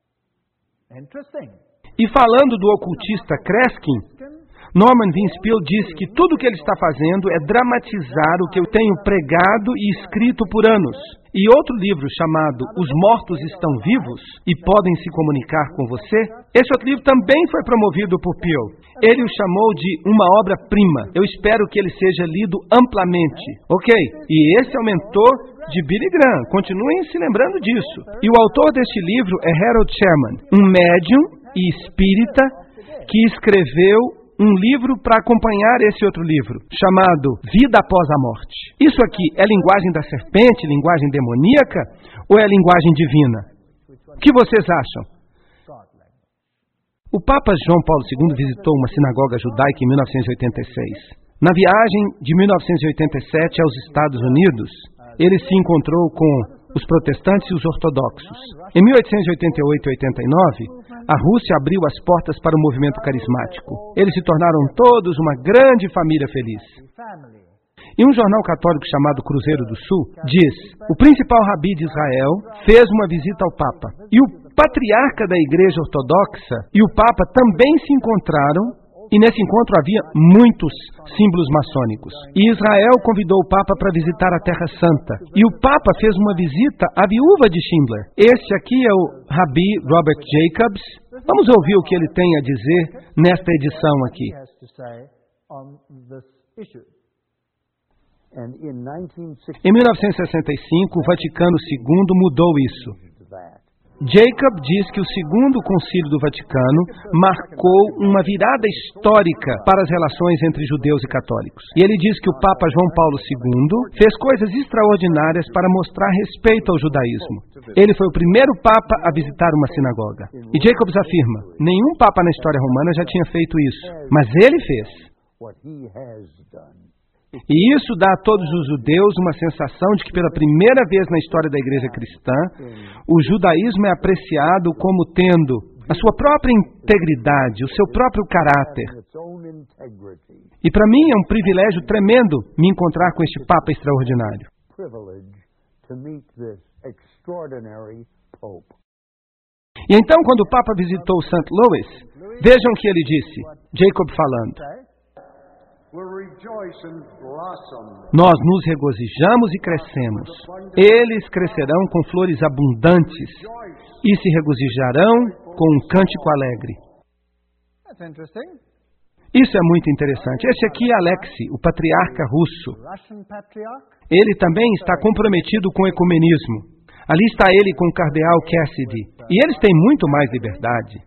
E falando do ocultista Kreskin, Norman Vincent Peale diz que tudo o que ele está fazendo é dramatizar o que eu tenho pregado e escrito por anos. E outro livro chamado Os Mortos Estão Vivos e Podem Se Comunicar com Você, esse outro livro também foi promovido por Peale. Ele o chamou de uma obra-prima. Eu espero que ele seja lido amplamente. Ok, e esse é o mentor de Billy Graham. Continuem se lembrando disso. E o autor deste livro é Harold Sherman, um médium e espírita que escreveu um livro para acompanhar esse outro livro, chamado Vida Após a Morte. Isso aqui é linguagem da serpente, linguagem demoníaca, ou é linguagem divina? O que vocês acham? O Papa João Paulo segundo visitou uma sinagoga judaica em mil novecentos e oitenta e seis. Na viagem de mil novecentos e oitenta e sete aos Estados Unidos, ele se encontrou com os protestantes e os ortodoxos. Em mil oitocentos e oitenta e oito e oitenta e nove, a Rússia abriu as portas para o movimento carismático. Eles se tornaram todos uma grande família feliz. E um jornal católico chamado Cruzeiro do Sul diz: o principal rabi de Israel fez uma visita ao Papa. E o patriarca da Igreja Ortodoxa e o Papa também se encontraram. E nesse encontro havia muitos símbolos maçônicos. E Israel convidou o Papa para visitar a Terra Santa. E o Papa fez uma visita à viúva de Schindler. Este aqui é o Rabi Robert Jacobs. Vamos ouvir o que ele tem a dizer nesta edição aqui. Em mil novecentos e sessenta e cinco, o Vaticano segundo mudou isso. Jacob diz que o segundo concílio do Vaticano marcou uma virada histórica para as relações entre judeus e católicos. E ele diz que o Papa João Paulo segundo fez coisas extraordinárias para mostrar respeito ao judaísmo. Ele foi o primeiro Papa a visitar uma sinagoga. E Jacobs afirma, nenhum Papa na história romana já tinha feito isso, mas ele fez. E isso dá a todos os judeus uma sensação de que pela primeira vez na história da igreja cristã, o judaísmo é apreciado como tendo a sua própria integridade, o seu próprio caráter. E para mim é um privilégio tremendo me encontrar com este Papa extraordinário. E então, quando o Papa visitou Saint Louis, vejam o que ele disse, Jacob falando. Nós nos regozijamos e crescemos. Eles crescerão com flores abundantes e se regozijarão com um cântico alegre. Isso é muito interessante. Esse aqui é Alexei, o patriarca russo. Ele também está comprometido com o ecumenismo. Ali está ele com o cardeal Cassidy. E eles têm muito mais liberdade.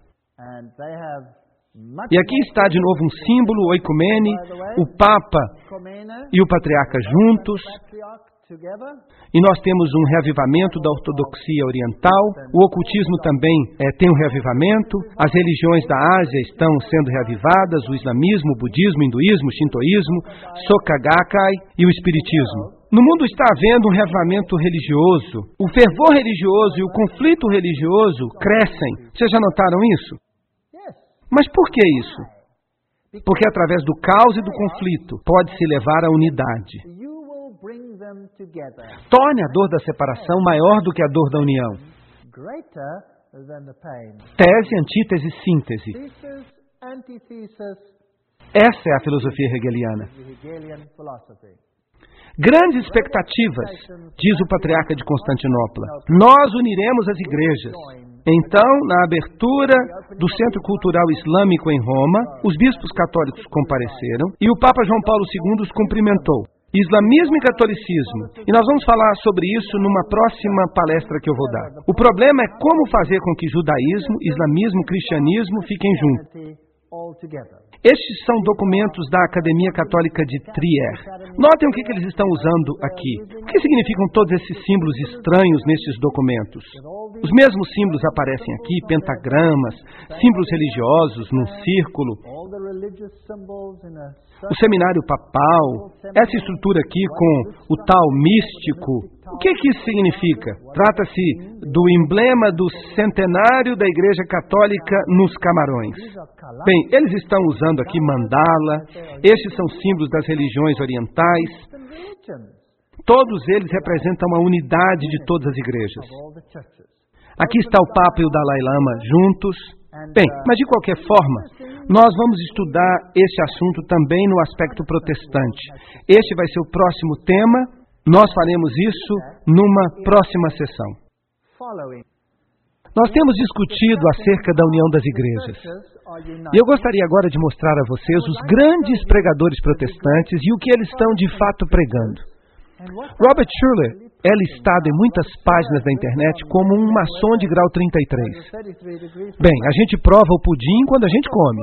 E aqui está de novo um símbolo, o ecumene, o Papa e o Patriarca juntos. E nós temos um reavivamento da ortodoxia oriental. O ocultismo também é, tem um reavivamento. As religiões da Ásia estão sendo reavivadas. O islamismo, o budismo, o hinduísmo, o shintoísmo, Soka Gakkai e o espiritismo. No mundo está havendo um reavivamento religioso. O fervor religioso e o conflito religioso crescem. Vocês já notaram isso? Mas por que isso? Porque através do caos e do conflito pode-se levar à unidade. Torne a dor da separação maior do que a dor da união. Tese, antítese, síntese. Essa é a filosofia hegeliana. Grandes expectativas, diz o patriarca de Constantinopla. Nós uniremos as igrejas. Então, na abertura do Centro Cultural Islâmico em Roma, os bispos católicos compareceram e o Papa João Paulo segundo os cumprimentou. Islamismo e catolicismo. E nós vamos falar sobre isso numa próxima palestra que eu vou dar. O problema é como fazer com que judaísmo, islamismo e cristianismo fiquem juntos. Estes são documentos da Academia Católica de Trier. Notem o que, que eles estão usando aqui. O que significam todos esses símbolos estranhos nestes documentos? Os mesmos símbolos aparecem aqui, pentagramas, símbolos religiosos num círculo, o seminário papal, essa estrutura aqui com o tal místico. O que, que isso significa? Trata-se do emblema do centenário da Igreja Católica nos Camarões. Bem, eles estão usando aqui mandala, estes são símbolos das religiões orientais. Todos eles representam a unidade de todas as igrejas. Aqui está o Papa e o Dalai Lama juntos. Bem, mas de qualquer forma, nós vamos estudar esse assunto também no aspecto protestante. Este vai ser o próximo tema. Nós faremos isso numa próxima sessão. Nós temos discutido acerca da união das igrejas. E eu gostaria agora de mostrar a vocês os grandes pregadores protestantes e o que eles estão de fato pregando. Robert Schuller é listado em muitas páginas da internet como um maçom de grau trinta e três. Bem, a gente prova o pudim quando a gente come.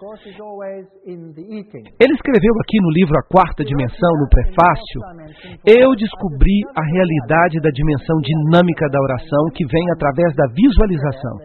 Ele escreveu aqui no livro A Quarta Dimensão, no prefácio, eu descobri a realidade da dimensão dinâmica da oração que vem através da visualização.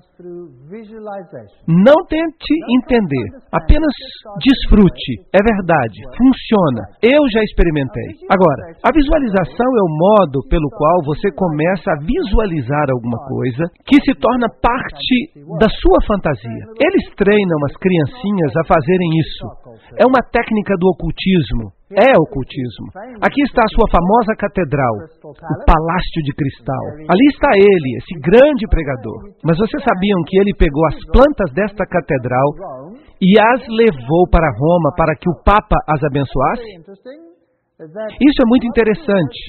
Não tente entender, apenas desfrute. É verdade, funciona. Eu já experimentei. Agora, a visualização é o modo pelo qual você começa a visualizar alguma coisa que se torna parte da sua fantasia. Eles treinam as criancinhas a fazerem isso. É uma técnica do ocultismo. É ocultismo. Aqui está a sua famosa catedral, o Palácio de Cristal. Ali está ele, esse grande pregador. Mas vocês sabiam que ele pegou as plantas desta catedral e as levou para Roma para que o Papa as abençoasse? Isso é muito interessante.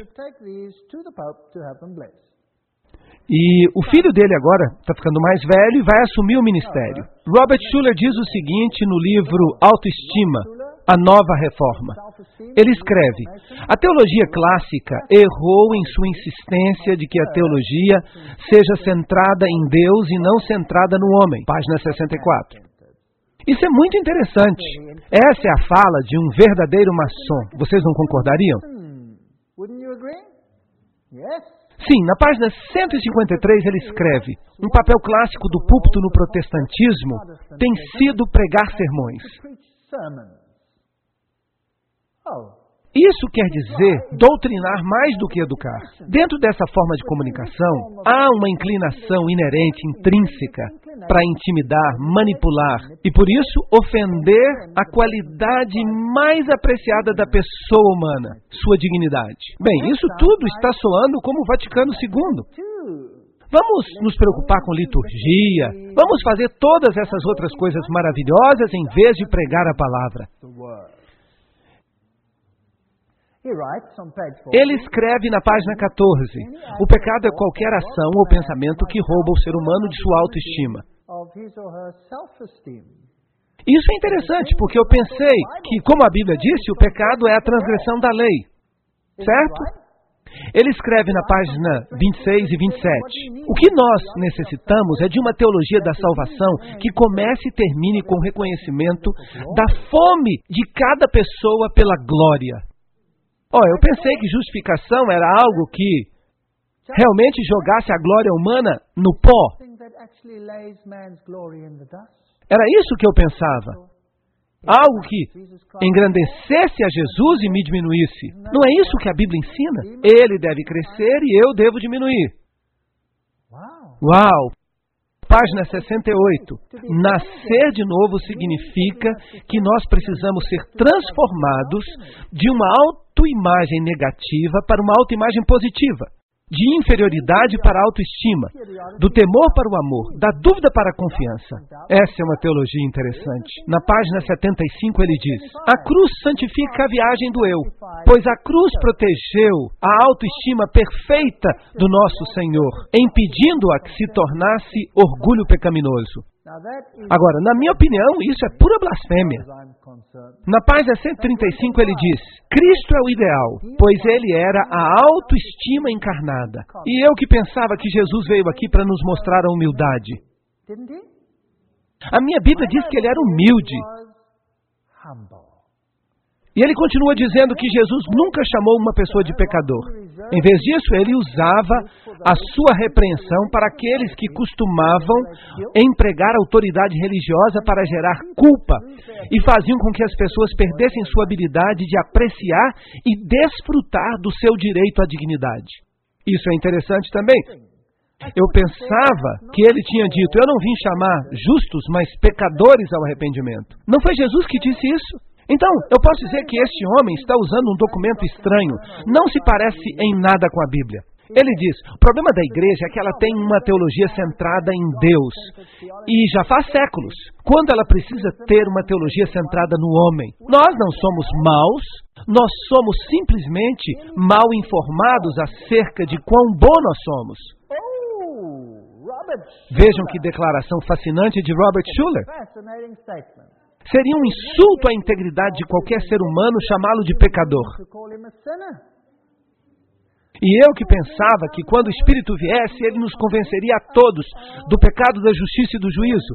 E o filho dele agora está ficando mais velho e vai assumir o ministério. Robert Schuller diz o seguinte no livro Autoestima. a nova reforma. Ele escreve: a teologia clássica errou em sua insistência de que a teologia seja centrada em Deus e não centrada no homem. Página sessenta e quatro. Isso é muito interessante. Essa é a fala de um verdadeiro maçom. Vocês não concordariam? Sim, na página cento e cinquenta e três ele escreve: um papel clássico do púlpito no protestantismo tem sido pregar sermões. Isso quer dizer doutrinar mais do que educar. Dentro dessa forma de comunicação, há uma inclinação inerente, intrínseca, para intimidar, manipular e, por isso, ofender a qualidade mais apreciada da pessoa humana, sua dignidade. Bem, isso tudo está soando como o Vaticano segundo. Vamos nos preocupar com liturgia, vamos fazer todas essas outras coisas maravilhosas em vez de pregar a palavra. Ele escreve na página quatorze: o pecado é qualquer ação ou pensamento que rouba o ser humano de sua autoestima. Isso é interessante, porque eu pensei que, como a Bíblia disse, o pecado é a transgressão da lei. Certo? Ele escreve na página vinte e seis e vinte e sete: o que nós necessitamos é de uma teologia da salvação que comece e termine com o reconhecimento da fome de cada pessoa pela glória. Oh, eu pensei que justificação era algo que realmente jogasse a glória humana no pó. Era isso que eu pensava. Algo que engrandecesse a Jesus e me diminuísse. Não é isso que a Bíblia ensina? Ele deve crescer e eu devo diminuir. Uau! Página sessenta e oito. Nascer de novo significa que nós precisamos ser transformados de uma autoimagem negativa para uma autoimagem positiva, de inferioridade para a autoestima, do temor para o amor, da dúvida para a confiança. Essa é uma teologia interessante. Na página setenta e cinco ele diz: a cruz santifica a viagem do eu, pois a cruz protegeu a autoestima perfeita do nosso Senhor, impedindo-a que se tornasse orgulho pecaminoso. Agora, na minha opinião, isso é pura blasfêmia. Na página cento e trinta e cinco ele diz: Cristo é o ideal, pois ele era a autoestima encarnada. E eu que pensava que Jesus veio aqui para nos mostrar a humildade. A minha Bíblia diz que ele era humilde. E ele continua dizendo que Jesus nunca chamou uma pessoa de pecador. Em vez disso, ele usava a sua repreensão para aqueles que costumavam empregar autoridade religiosa para gerar culpa e faziam com que as pessoas perdessem sua habilidade de apreciar e desfrutar do seu direito à dignidade. Isso é interessante também. Eu pensava que ele tinha dito: eu não vim chamar justos, mas pecadores ao arrependimento. Não foi Jesus que disse isso? Então, eu posso dizer que este homem está usando um documento estranho, não se parece em nada com a Bíblia. Ele diz: o problema da igreja é que ela tem uma teologia centrada em Deus, e já faz séculos, quando ela precisa ter uma teologia centrada no homem. Nós não somos maus, nós somos simplesmente mal informados acerca de quão bom nós somos. Vejam que declaração fascinante de Robert Schuller. Seria um insulto à integridade de qualquer ser humano chamá-lo de pecador. E eu que pensava que quando o Espírito viesse, ele nos convenceria a todos do pecado, da justiça e do juízo.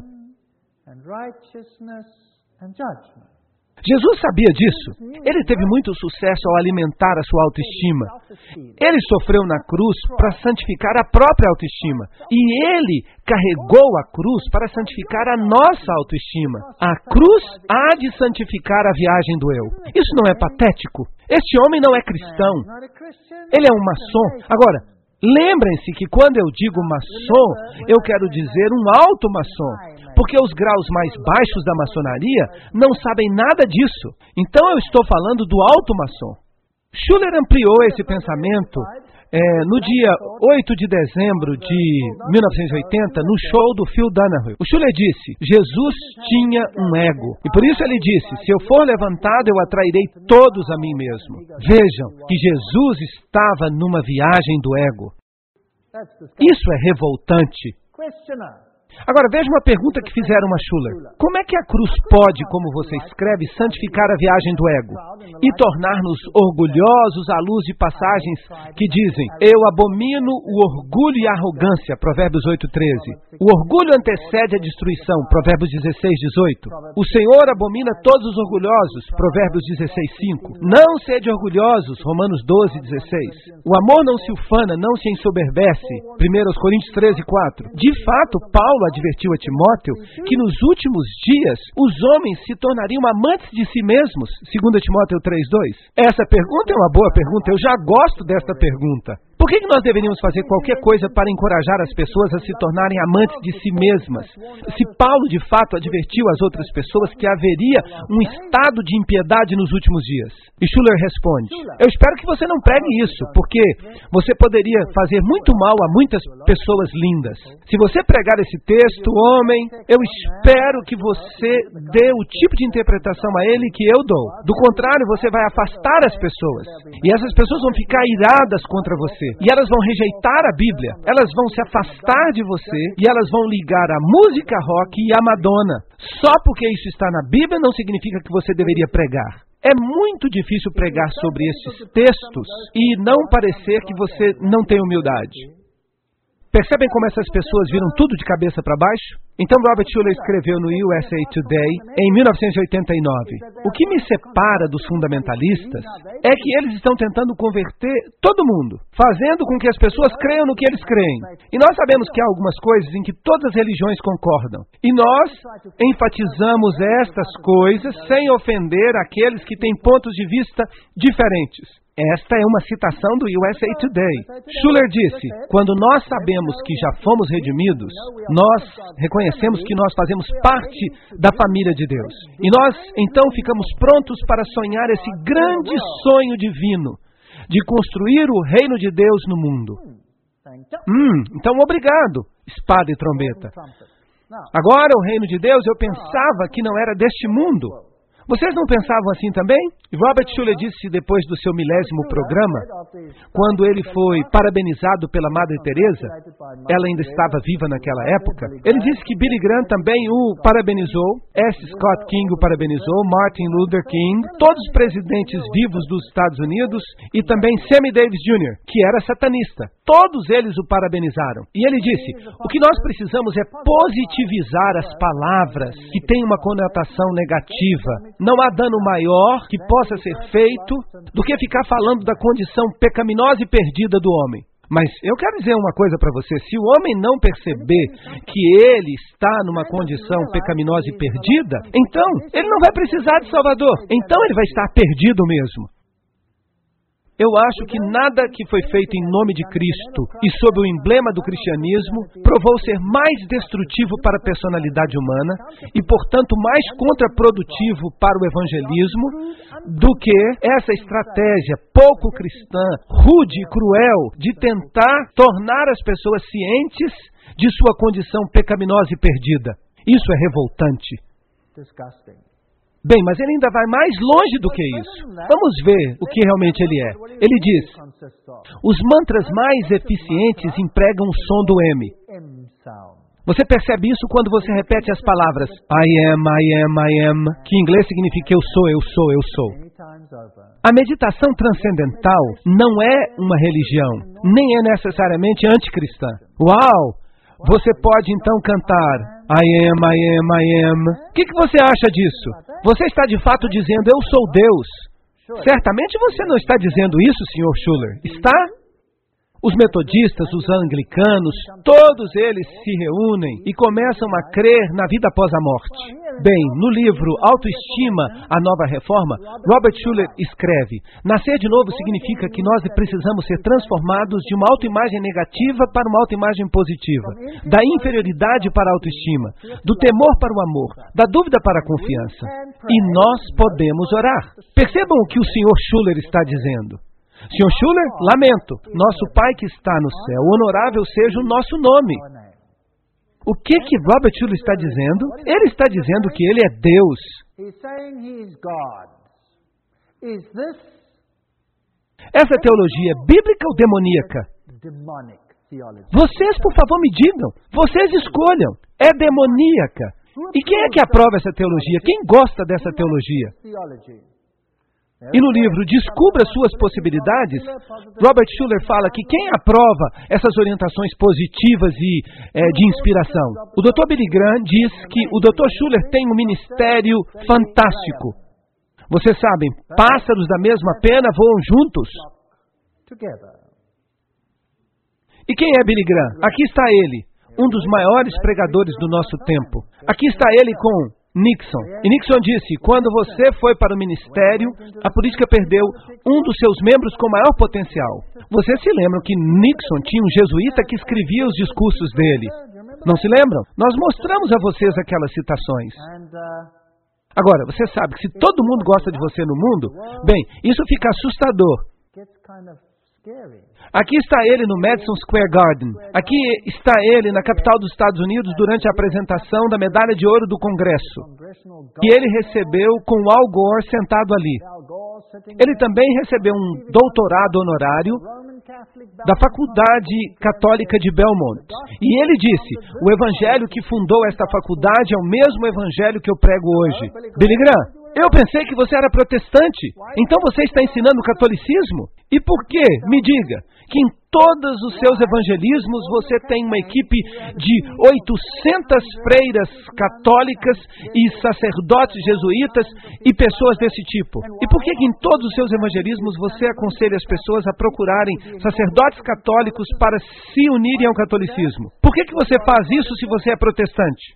Jesus sabia disso. Ele teve muito sucesso ao alimentar a sua autoestima. Ele sofreu na cruz para santificar a própria autoestima. E ele carregou a cruz para santificar a nossa autoestima. A cruz há de santificar a viagem do eu. Isso não é patético? Este homem não é cristão. Ele é um maçom. Agora, lembrem-se que quando eu digo maçom, eu quero dizer um alto maçom. Porque os graus mais baixos da maçonaria não sabem nada disso. Então eu estou falando do alto maçom. Schuller ampliou esse pensamento é, no dia oito de dezembro de mil novecentos e oitenta, no show do Phil Donahue. O Schuller disse: Jesus tinha um ego. E por isso ele disse: se eu for levantado, eu atrairei todos a mim mesmo. Vejam que Jesus estava numa viagem do ego. Isso é revoltante. Agora, veja uma pergunta que fizeram a Schuller. Como é que a cruz pode, como você escreve, santificar a viagem do ego e tornar-nos orgulhosos à luz de passagens que dizem: eu abomino o orgulho e a arrogância, Provérbios oito, treze. O orgulho antecede a destruição, Provérbios dezesseis, dezoito. O Senhor abomina todos os orgulhosos, Provérbios dezesseis, cinco. Não sede orgulhosos, Romanos doze, dezesseis. O amor não se ufana, não se ensoberbece, primeira Coríntios treze, quatro. De fato, Paulo advertiu a Timóteo que nos últimos dias os homens se tornariam amantes de si mesmos, segunda Timóteo três, dois. Essa pergunta é uma boa pergunta, eu já gosto desta pergunta. Por que nós deveríamos fazer qualquer coisa para encorajar as pessoas a se tornarem amantes de si mesmas? Se Paulo de fato advertiu as outras pessoas que haveria um estado de impiedade nos últimos dias. E Schuller responde: eu espero que você não pregue isso, porque você poderia fazer muito mal a muitas pessoas lindas. Se você pregar esse texto, homem, eu espero que você dê o tipo de interpretação a ele que eu dou. Do contrário, você vai afastar as pessoas. E essas pessoas vão ficar iradas contra você. E elas vão rejeitar a Bíblia, elas vão se afastar de você e elas vão ligar a música rock e a Madonna. Só porque isso está na Bíblia não significa que você deveria pregar. É muito difícil pregar sobre esses textos e não parecer que você não tem humildade. Percebem como essas pessoas viram tudo de cabeça para baixo? Então Robert Schuller escreveu no U S A Today, em mil novecentos e oitenta e nove, o que me separa dos fundamentalistas é que eles estão tentando converter todo mundo, fazendo com que as pessoas creiam no que eles creem. E nós sabemos que há algumas coisas em que todas as religiões concordam. E nós enfatizamos estas coisas sem ofender aqueles que têm pontos de vista diferentes. Esta é uma citação do U S A Today. Schuller disse: quando nós sabemos que já fomos redimidos, nós reconhecemos que nós fazemos parte da família de Deus. E nós, então, ficamos prontos para sonhar esse grande sonho divino de construir o reino de Deus no mundo. Hum, então obrigado, espada e trombeta. Agora, o reino de Deus, eu pensava que não era deste mundo. Vocês não pensavam assim também? Robert Schuller disse depois do seu milésimo programa, quando ele foi parabenizado pela Madre Teresa, ela ainda estava viva naquela época, ele disse que Billy Graham também o parabenizou, S. Scott King o parabenizou, Martin Luther King, todos os presidentes vivos dos Estados Unidos e também Sammy Davis Júnior, que era satanista. Todos eles o parabenizaram. E ele disse: o que nós precisamos é positivizar as palavras que têm uma conotação negativa. Não há dano maior que possa ser feito do que ficar falando da condição pecaminosa e perdida do homem. Mas eu quero dizer uma coisa para você: se o homem não perceber que ele está numa condição pecaminosa e perdida, então ele não vai precisar de Salvador. Então ele vai estar perdido mesmo. Eu acho que nada que foi feito em nome de Cristo e sob o emblema do cristianismo provou ser mais destrutivo para a personalidade humana e, portanto, mais contraprodutivo para o evangelismo do que essa estratégia pouco cristã, rude e cruel de tentar tornar as pessoas cientes de sua condição pecaminosa e perdida. Isso é revoltante. Bem, mas ele ainda vai mais longe do que isso. Vamos ver o que realmente ele é. Ele diz: os mantras mais eficientes empregam o som do M. Você percebe isso quando você repete as palavras I am, I am, I am, que em inglês significa eu sou, eu sou, eu sou. A meditação transcendental não é uma religião, nem é necessariamente anticristã. Uau! Você pode então cantar I am, I am, I am. O que, que você acha disso? Você está de fato dizendo eu sou Deus. Certamente você não está dizendo isso, senhor Schuller. Está? Os metodistas, os anglicanos, todos eles se reúnem e começam a crer na vida após a morte. Bem, no livro Autoestima, a Nova Reforma, Robert Schuller escreve: nascer de novo significa que nós precisamos ser transformados de uma autoimagem negativa para uma autoimagem positiva, da inferioridade para a autoestima, do temor para o amor, da dúvida para a confiança. E nós podemos orar. Percebam o que o senhor Schuller está dizendo. senhor Schuller, lamento, nosso Pai que está no céu, honorável seja o nosso nome. O que que Robert Schuller está dizendo? Ele está dizendo que ele é Deus. Essa teologia é bíblica ou demoníaca? Vocês, por favor, me digam. Vocês escolham. É demoníaca. E quem é que aprova essa teologia? Quem gosta dessa teologia? E no livro Descubra Suas Possibilidades, Robert Schuller fala que quem aprova essas orientações positivas e é, de inspiração? O doutor Billy Graham diz que o doutor Schuller tem um ministério fantástico. Vocês sabem, pássaros da mesma pena voam juntos. E quem é Billy Graham? Aqui está ele, um dos maiores pregadores do nosso tempo. Aqui está ele com Nixon. E Nixon disse, quando você foi para o ministério, a política perdeu um dos seus membros com maior potencial. Vocês se lembram que Nixon tinha um jesuíta que escrevia os discursos dele? Não se lembram? Nós mostramos a vocês aquelas citações. Agora, você sabe que se todo mundo gosta de você no mundo, bem, isso fica assustador. Aqui está ele no Madison Square Garden. Aqui está ele na capital dos Estados Unidos durante a apresentação da Medalha de Ouro do Congresso. E ele recebeu com Al Gore sentado ali. Ele também recebeu um doutorado honorário da Faculdade Católica de Belmont. E ele disse, o evangelho que fundou esta faculdade é o mesmo evangelho que eu prego hoje. Billy Graham, eu pensei que você era protestante. Então você está ensinando o catolicismo? E por quê? Me diga. Que em todos os seus evangelismos você tem uma equipe de oitocentas freiras católicas e sacerdotes jesuítas e pessoas desse tipo. E por que que em todos os seus evangelismos você aconselha as pessoas a procurarem sacerdotes católicos para se unirem ao catolicismo? Por que que você faz isso se você é protestante?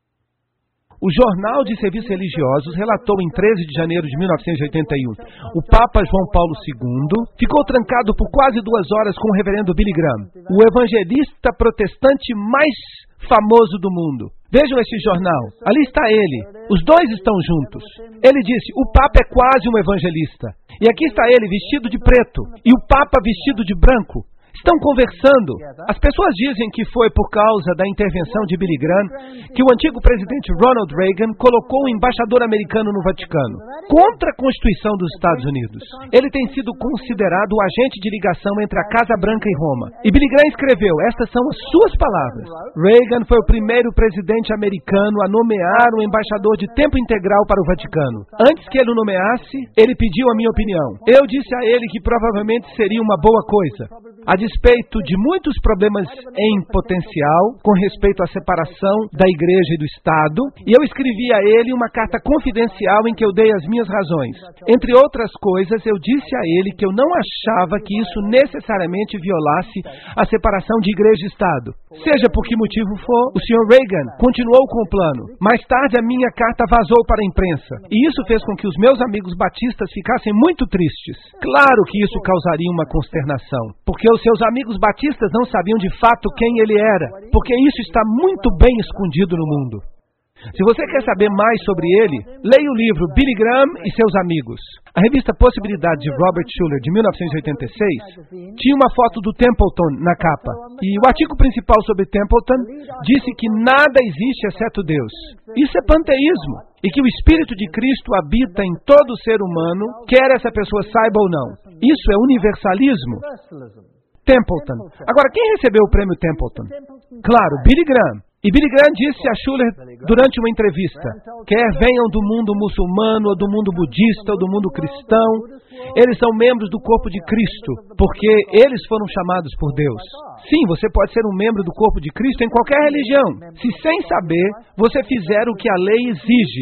O Jornal de Serviços Religiosos relatou em treze de janeiro de mil novecentos e oitenta e um, o Papa João Paulo segundo ficou trancado por quase duas horas com o reverendo Billy Graham, o evangelista protestante mais famoso do mundo. Vejam esse jornal, ali está ele, os dois estão juntos. Ele disse, o Papa é quase um evangelista. E aqui está ele vestido de preto, e o Papa vestido de branco. Estão conversando. As pessoas dizem que foi por causa da intervenção de Billy Graham que o antigo presidente Ronald Reagan colocou um embaixador americano no Vaticano, contra a Constituição dos Estados Unidos. Ele tem sido considerado o agente de ligação entre a Casa Branca e Roma. E Billy Graham escreveu, estas são as suas palavras. Reagan foi o primeiro presidente americano a nomear um embaixador de tempo integral para o Vaticano. Antes que ele o nomeasse, ele pediu a minha opinião. Eu disse a ele que provavelmente seria uma boa coisa. A despeito de muitos problemas em potencial com respeito à separação da igreja e do Estado, e eu escrevi a ele uma carta confidencial em que eu dei as minhas razões. Entre outras coisas, eu disse a ele que eu não achava que isso necessariamente violasse a separação de igreja e Estado. Seja por que motivo for, o senhor Reagan continuou com o plano. Mais tarde, a minha carta vazou para a imprensa, e isso fez com que os meus amigos batistas ficassem muito tristes. Claro que isso causaria uma consternação, porque os seus amigos batistas não sabiam de fato quem ele era, porque isso está muito bem escondido no mundo. Se você quer saber mais sobre ele, leia o livro Billy Graham e seus amigos. A revista Possibilidade de Robert Schuller, de mil novecentos e oitenta e seis, tinha uma foto do Templeton na capa. E o artigo principal sobre Templeton disse que nada existe exceto Deus. Isso é panteísmo. E que o Espírito de Cristo habita em todo ser humano, quer essa pessoa saiba ou não. Isso é universalismo. Templeton. Agora, quem recebeu o prêmio Templeton? Claro, Billy Graham. E Billy Graham disse a Schuller durante uma entrevista, quer venham do mundo muçulmano, ou do mundo budista, ou do mundo cristão, eles são membros do corpo de Cristo, porque eles foram chamados por Deus. Sim, você pode ser um membro do corpo de Cristo em qualquer religião, se sem saber você fizer o que a lei exige.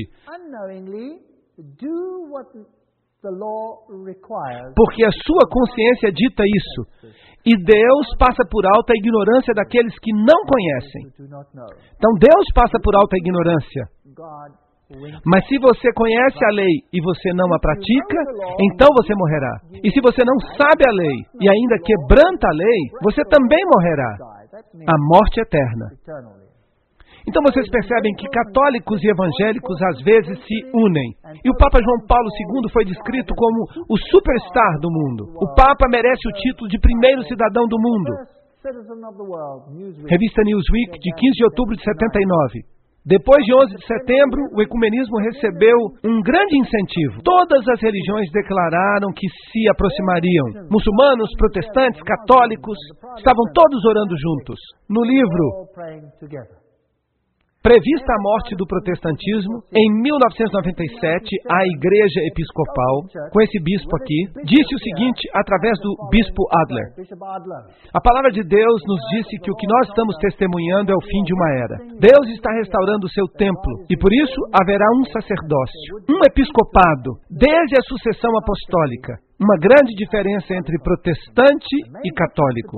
Porque a sua consciência dita isso. E Deus passa por alto a ignorância daqueles que não conhecem. Então Deus passa por alto a ignorância. Mas se você conhece a lei e você não a pratica, então você morrerá. E se você não sabe a lei e ainda quebranta a lei, você também morrerá. A morte eterna. Então vocês percebem que católicos e evangélicos às vezes se unem. E o Papa João Paulo segundo foi descrito como o superstar do mundo. O Papa merece o título de primeiro cidadão do mundo. Revista Newsweek, de quinze de outubro de setenta e nove. Depois de onze de setembro, o ecumenismo recebeu um grande incentivo. Todas as religiões declararam que se aproximariam. Muçulmanos, protestantes, católicos, estavam todos orando juntos. No livro Prevista a Morte do Protestantismo, em mil novecentos e noventa e sete, a Igreja Episcopal, com esse bispo aqui, disse o seguinte através do bispo Adler. A palavra de Deus nos disse que o que nós estamos testemunhando é o fim de uma era. Deus está restaurando o seu templo e por isso haverá um sacerdócio, um episcopado, desde a sucessão apostólica. Uma grande diferença entre protestante e católico.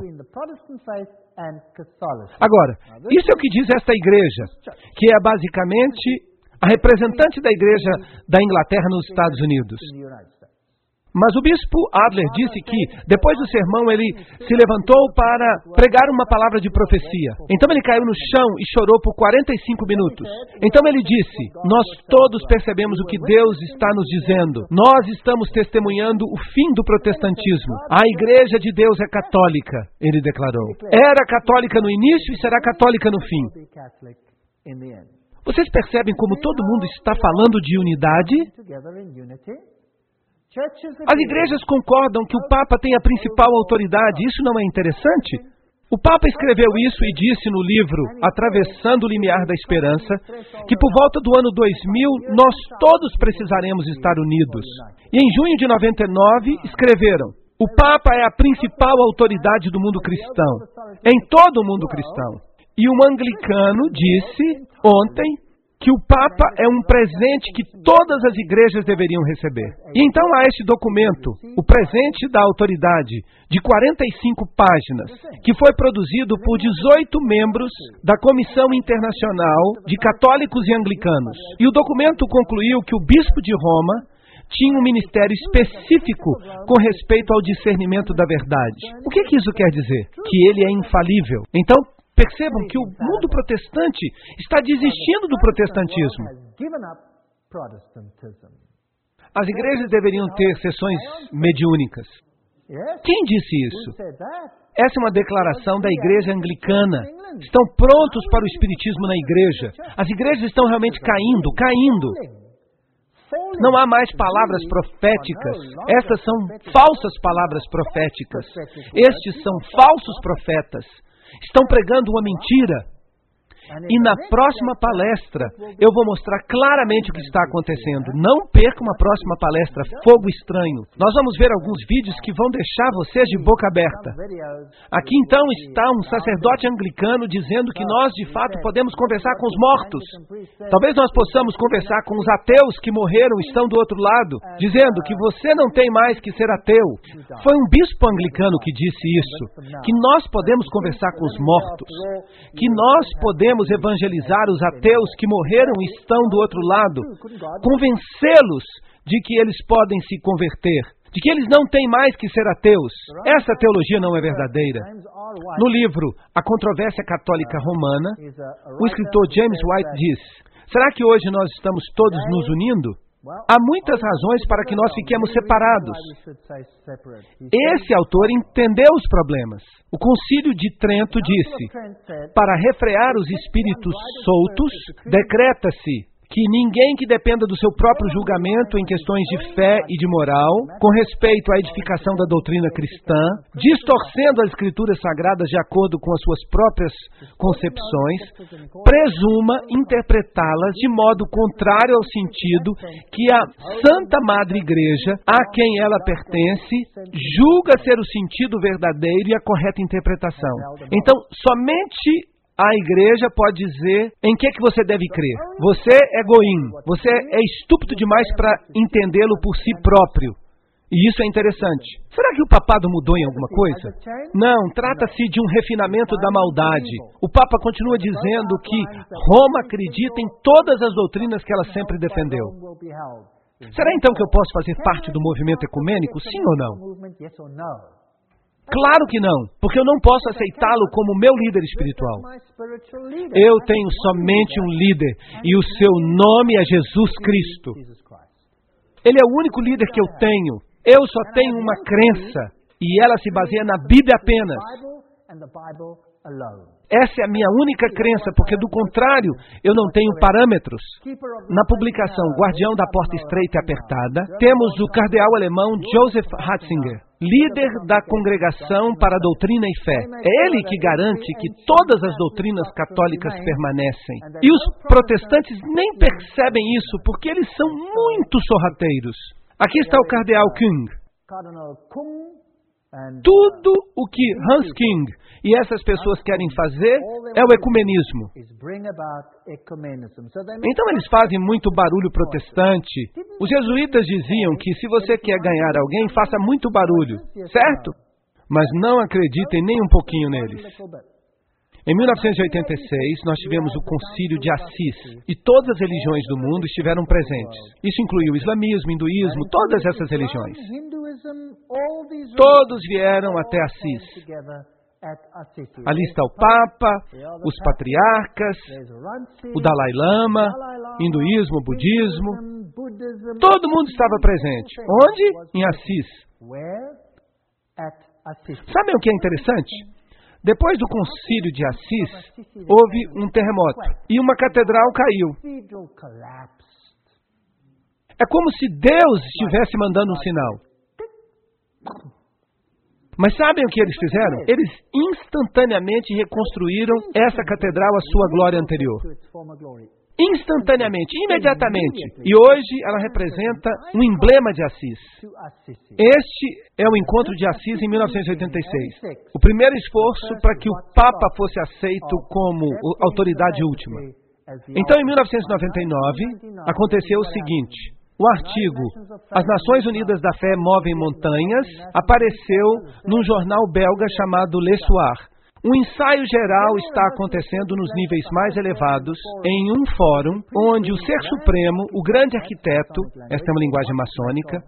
Agora, isso é o que diz esta igreja, que é basicamente a representante da igreja da Inglaterra nos Estados Unidos. Mas o bispo Adler disse que, depois do sermão, ele se levantou para pregar uma palavra de profecia. Então ele caiu no chão e chorou por quarenta e cinco minutos. Então ele disse, nós todos percebemos o que Deus está nos dizendo. Nós estamos testemunhando o fim do protestantismo. A igreja de Deus é católica, ele declarou. Era católica no início e será católica no fim. Vocês percebem como todo mundo está falando de unidade? As igrejas concordam que o Papa tem a principal autoridade. Isso não é interessante? O Papa escreveu isso e disse no livro Atravessando o Limiar da Esperança que por volta do ano dois mil nós todos precisaremos estar unidos. E em junho de noventa e nove escreveram: o Papa é a principal autoridade do mundo cristão, em todo o mundo cristão. E um anglicano disse ontem que o Papa é um presente que todas as igrejas deveriam receber. E então há este documento, o presente da autoridade, de quarenta e cinco páginas, que foi produzido por dezoito membros da Comissão Internacional de Católicos e Anglicanos. E o documento concluiu que o bispo de Roma tinha um ministério específico com respeito ao discernimento da verdade. O que, que isso quer dizer? Que ele é infalível. Então, percebam que o mundo protestante está desistindo do protestantismo. As igrejas deveriam ter sessões mediúnicas. Quem disse isso? Essa é uma declaração da igreja anglicana. Estão prontos para o espiritismo na igreja. As igrejas estão realmente caindo, caindo. Não há mais palavras proféticas. Essas são falsas palavras proféticas. Estes são falsos profetas. Estão pregando uma mentira. E na próxima palestra, eu vou mostrar claramente o que está acontecendo. Não perca uma próxima palestra, Fogo Estranho. Nós vamos ver alguns vídeos que vão deixar vocês de boca aberta. Aqui então está um sacerdote anglicano dizendo que nós de fato podemos conversar com os mortos. Talvez nós possamos conversar com os ateus que morreram e estão do outro lado, dizendo que você não tem mais que ser ateu. Foi um bispo anglicano que disse isso, que nós podemos conversar com os mortos, que nós podemos evangelizar os ateus que morreram e estão do outro lado, convencê-los de que eles podem se converter, de que eles não têm mais que ser ateus. Essa teologia não é verdadeira. No livro A Controvérsia Católica Romana, o escritor James White diz: será que hoje nós estamos todos nos unindo? Há muitas razões para que nós fiquemos separados. Esse autor entendeu os problemas. O Concílio de Trento disse: para refrear os espíritos soltos, decreta-se que ninguém que dependa do seu próprio julgamento em questões de fé e de moral, com respeito à edificação da doutrina cristã, distorcendo as escrituras sagradas de acordo com as suas próprias concepções, presuma interpretá-las de modo contrário ao sentido que a Santa Madre Igreja, a quem ela pertence, julga ser o sentido verdadeiro e a correta interpretação. Então, somente a igreja pode dizer em que é que você deve crer. Você é goim, você é estúpido demais para entendê-lo por si próprio. E isso é interessante. Será que o papado mudou em alguma coisa? Não, trata-se de um refinamento da maldade. O Papa continua dizendo que Roma acredita em todas as doutrinas que ela sempre defendeu. Será então que eu posso fazer parte do movimento ecumênico, sim ou não? Claro que não, porque eu não posso aceitá-lo como meu líder espiritual. Eu tenho somente um líder, e o seu nome é Jesus Cristo. Ele é o único líder que eu tenho. Eu só tenho uma crença, e ela se baseia na Bíblia apenas. Essa é a minha única crença, porque do contrário, eu não tenho parâmetros. Na publicação Guardião da Porta Estreita e Apertada, temos o cardeal alemão Joseph Ratzinger, líder da Congregação para a Doutrina e Fé. É ele que garante que todas as doutrinas católicas permanecem. E os protestantes nem percebem isso, porque eles são muito sorrateiros. Aqui está o cardeal Kung. Tudo o que Hans King e essas pessoas querem fazer é o ecumenismo. Então eles fazem muito barulho protestante. Os jesuítas diziam que se você quer ganhar alguém, faça muito barulho, certo? Mas não acreditem nem um pouquinho neles. Em mil novecentos e oitenta e seis, nós tivemos o Concílio de Assis, e todas as religiões do mundo estiveram presentes. Isso incluiu o islamismo, hinduísmo, todas essas religiões. Todos vieram até Assis. Ali está o Papa, os patriarcas, o Dalai Lama, hinduísmo, budismo. Todo mundo estava presente. Onde? Em Assis. Sabem o que é interessante? Depois do concílio de Assis, houve um terremoto e uma catedral caiu. É como se Deus estivesse mandando um sinal. Mas sabem o que eles fizeram? Eles instantaneamente reconstruíram essa catedral à sua glória anterior. Instantaneamente, imediatamente. E hoje ela representa um emblema de Assis. Este é o encontro de Assis em mil novecentos e oitenta e seis. O primeiro esforço para que o Papa fosse aceito como autoridade última. Então, em mil novecentos e noventa e nove, aconteceu o seguinte. O artigo As Nações Unidas da Fé Movem Montanhas apareceu num jornal belga chamado Le Soir. Um ensaio geral está acontecendo nos níveis mais elevados em um fórum onde o Ser Supremo, o grande arquiteto, esta é uma linguagem maçônica,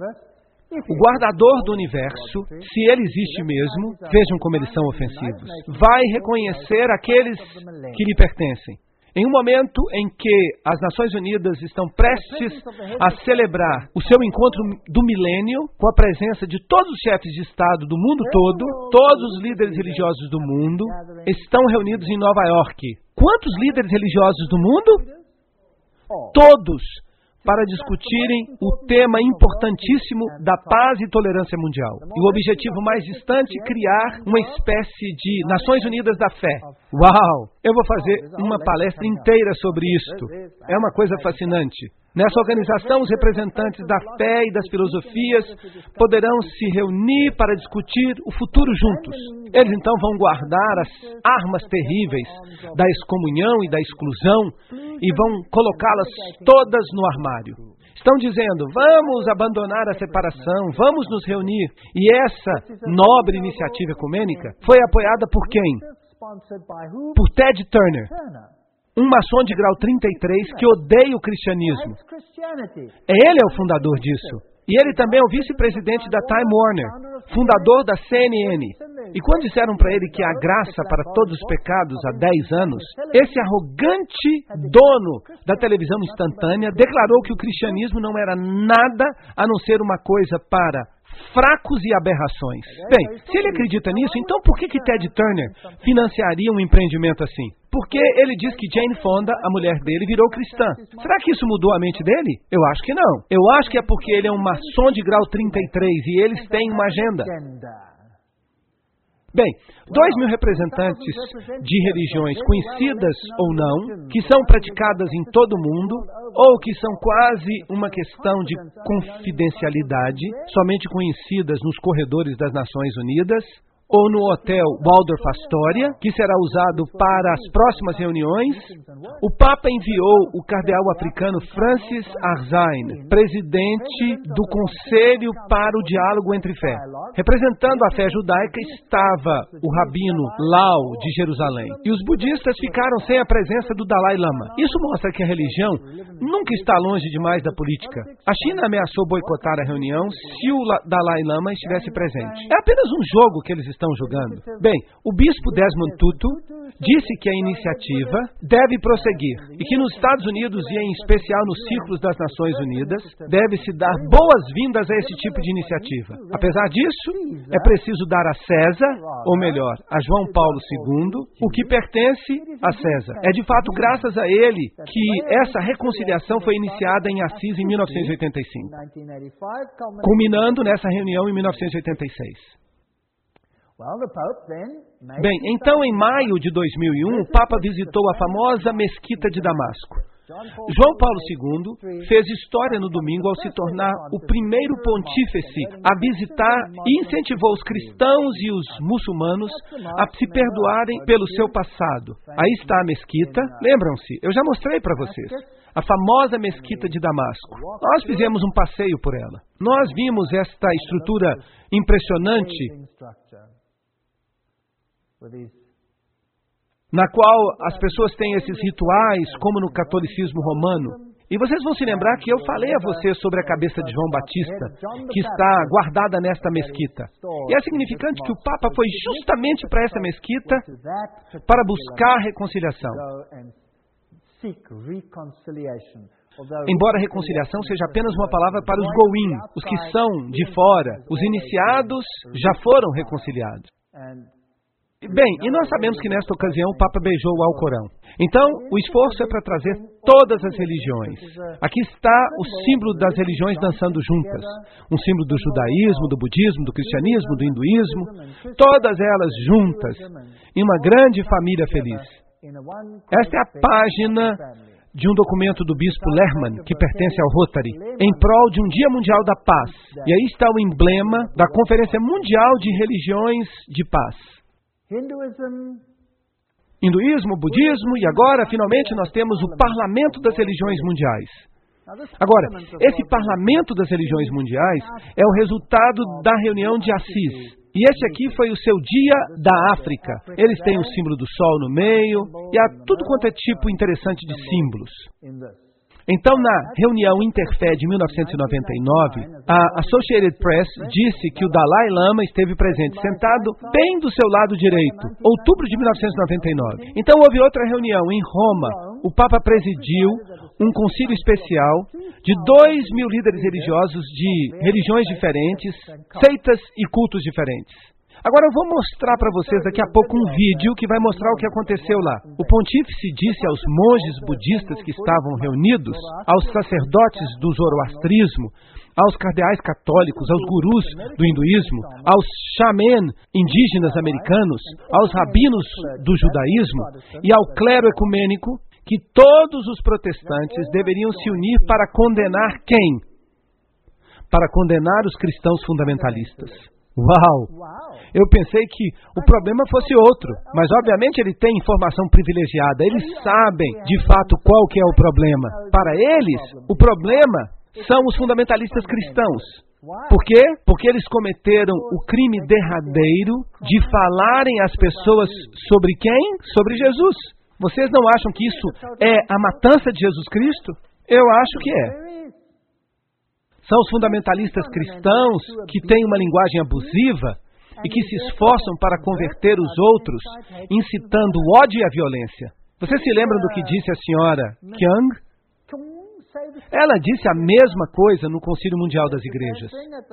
o guardador do universo, se ele existe mesmo, vejam como eles são ofensivos, vai reconhecer aqueles que lhe pertencem. Em um momento em que as Nações Unidas estão prestes a celebrar o seu encontro do milênio, com a presença de todos os chefes de Estado do mundo todo, todos os líderes religiosos do mundo, estão reunidos em Nova York. Quantos líderes religiosos do mundo? Todos, para discutirem o tema importantíssimo da paz e tolerância mundial. E o objetivo mais distante, criar uma espécie de Nações Unidas da Fé. Uau! Eu vou fazer uma palestra inteira sobre isto. É uma coisa fascinante. Nessa organização, os representantes da fé e das filosofias poderão se reunir para discutir o futuro juntos. Eles então vão guardar as armas terríveis da excomunhão e da exclusão e vão colocá-las todas no armário. Estão dizendo, vamos abandonar a separação, vamos nos reunir. E essa nobre iniciativa ecumênica foi apoiada por quem? Por Ted Turner. Um maçom de grau trinta e três que odeia o cristianismo. Ele é o fundador disso. E ele também é o vice-presidente da Time Warner, fundador da C N N. E quando disseram para ele que há graça para todos os pecados há dez anos, esse arrogante dono da televisão instantânea declarou que o cristianismo não era nada a não ser uma coisa para fracos e aberrações. Bem, se ele acredita nisso, então por que que Ted Turner financiaria um empreendimento assim? Porque ele diz que Jane Fonda, a mulher dele, virou cristã. Será que isso mudou a mente dele? Eu acho que não. Eu acho que é porque ele é um maçom de grau trinta e três e eles têm uma agenda. Bem, dois mil representantes de religiões conhecidas ou não, que são praticadas em todo o mundo, ou que são quase uma questão de confidencialidade, somente conhecidas nos corredores das Nações Unidas, ou no hotel Waldorf Astoria, que será usado para as próximas reuniões, o Papa enviou o cardeal africano Francis Arzain, presidente do Conselho para o Diálogo entre Fé. Representando a fé judaica estava o rabino Lau, de Jerusalém. E os budistas ficaram sem a presença do Dalai Lama. Isso mostra que a religião nunca está longe demais da política. A China ameaçou boicotar a reunião se o Dalai Lama estivesse presente. É apenas um jogo que eles estão estão julgando? Bem, o bispo Desmond Tutu disse que a iniciativa deve prosseguir e que nos Estados Unidos e em especial nos círculos das Nações Unidas deve-se dar boas-vindas a esse tipo de iniciativa. Apesar disso, é preciso dar a César, ou melhor, a João Paulo segundo, o que pertence a César. É de fato graças a ele que essa reconciliação foi iniciada em Assis em mil novecentos e oitenta e cinco, culminando nessa reunião em mil novecentos e oitenta e seis. Bem, então em maio de dois mil e um, o Papa visitou a famosa Mesquita de Damasco. João Paulo segundo fez história no domingo ao se tornar o primeiro pontífice a visitar e incentivou os cristãos e os muçulmanos a se perdoarem pelo seu passado. Aí está a mesquita, lembram-se, eu já mostrei para vocês, a famosa Mesquita de Damasco. Nós fizemos um passeio por ela. Nós vimos esta estrutura impressionante na qual as pessoas têm esses rituais, como no catolicismo romano. E vocês vão se lembrar que eu falei a vocês sobre a cabeça de João Batista, que está guardada nesta mesquita. E é significante que o Papa foi justamente para essa mesquita para buscar reconciliação. Embora reconciliação seja apenas uma palavra para os go-in, os que são de fora, os iniciados já foram reconciliados. Bem, e nós sabemos que nesta ocasião o Papa beijou o Alcorão. Então, o esforço é para trazer todas as religiões. Aqui está o símbolo das religiões dançando juntas. Um símbolo do judaísmo, do budismo, do cristianismo, do hinduísmo. Todas elas juntas, em uma grande família feliz. Esta é a página de um documento do bispo Lerman, que pertence ao Rotary, em prol de um Dia Mundial da Paz. E aí está o emblema da Conferência Mundial de Religiões de Paz. Hinduísmo, budismo e agora, finalmente, nós temos o Parlamento das Religiões Mundiais. Agora, esse Parlamento das Religiões Mundiais é o resultado da reunião de Assis. E esse aqui foi o seu Dia da África. Eles têm o símbolo do sol no meio e há tudo quanto é tipo interessante de símbolos. Então, na reunião Interfé de mil novecentos e noventa e nove, a Associated Press disse que o Dalai Lama esteve presente, sentado bem do seu lado direito, outubro de mil novecentos e noventa e nove. Então, houve outra reunião em Roma. O Papa presidiu um concílio especial de dois mil líderes religiosos de religiões diferentes, seitas e cultos diferentes. Agora eu vou mostrar para vocês daqui a pouco um vídeo que vai mostrar o que aconteceu lá. O pontífice disse aos monges budistas que estavam reunidos, aos sacerdotes do zoroastrismo, aos cardeais católicos, aos gurus do hinduísmo, aos xamã indígenas americanos, aos rabinos do judaísmo e ao clero ecumênico que todos os protestantes deveriam se unir para condenar quem? Para condenar os cristãos fundamentalistas. Uau! Eu pensei que o problema fosse outro, mas obviamente ele tem informação privilegiada. Eles sabem, de fato, qual que é o problema. Para eles, o problema são os fundamentalistas cristãos. Por quê? Porque eles cometeram o crime derradeiro de falarem às pessoas sobre quem? Sobre Jesus. Vocês não acham que isso é a matança de Jesus Cristo? Eu acho que é. São os fundamentalistas cristãos que têm uma linguagem abusiva e que se esforçam para converter os outros, incitando o ódio e a violência. Vocês se lembram do que disse a senhora Kyung? Ela disse a mesma coisa no Concílio Mundial das Igrejas.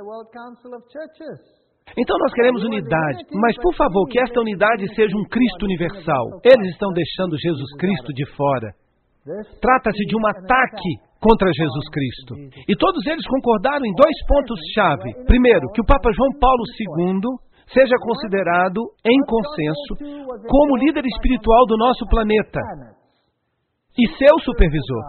Então nós queremos unidade, mas por favor, que esta unidade seja um Cristo universal. Eles estão deixando Jesus Cristo de fora. Trata-se de um ataque contra Jesus Cristo. E todos eles concordaram em dois pontos-chave. Primeiro, que o Papa João Paulo segundo seja considerado, em consenso, como líder espiritual do nosso planeta e seu supervisor.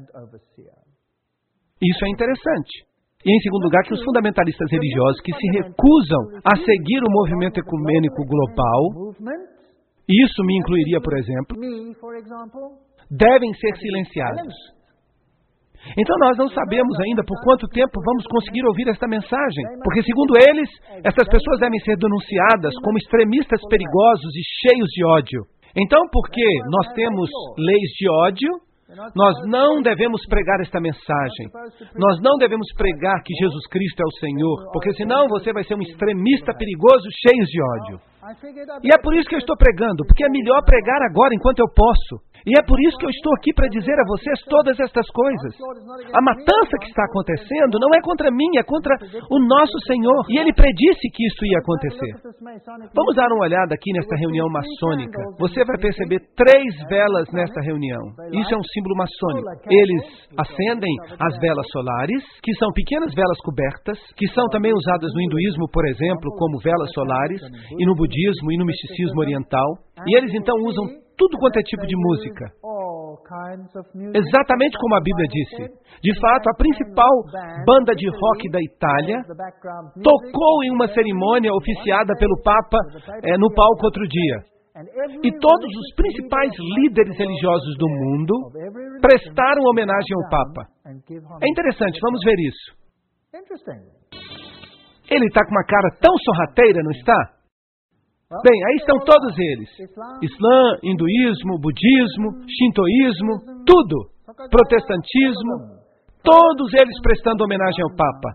Isso é interessante. E, em segundo lugar, que os fundamentalistas religiosos que se recusam a seguir o movimento ecumênico global, e isso me incluiria, por exemplo, devem ser silenciados. Então nós não sabemos ainda por quanto tempo vamos conseguir ouvir esta mensagem, porque segundo eles, essas pessoas devem ser denunciadas como extremistas perigosos e cheios de ódio. Então, porque nós temos leis de ódio, Nós não devemos pregar esta mensagem. Nós não devemos pregar que Jesus Cristo é o Senhor, porque senão você vai ser um extremista perigoso, cheio de ódio. E é por isso que eu estou pregando, porque é melhor pregar agora enquanto eu posso. E é por isso que eu estou aqui para dizer a vocês todas estas coisas. A matança que está acontecendo não é contra mim, é contra o nosso Senhor. E Ele predisse que isso ia acontecer. Vamos dar uma olhada aqui nesta reunião maçônica. Você vai perceber três velas nesta reunião. Isso é um símbolo maçônico. Eles acendem as velas solares, que são pequenas velas cobertas, que são também usadas no hinduísmo, por exemplo, como velas solares, e no budismo e no misticismo oriental. E eles então usam tudo quanto é tipo de música. Exatamente como a Bíblia disse. De fato, a principal banda de rock da Itália tocou em uma cerimônia oficiada pelo Papa é, no palco outro dia. E todos os principais líderes religiosos do mundo prestaram homenagem ao Papa. É interessante, vamos ver isso. Ele está com uma cara tão sorrateira, não está? Bem, aí estão todos eles. Islã, hinduísmo, budismo, shintoísmo, tudo. Protestantismo, todos eles prestando homenagem ao Papa.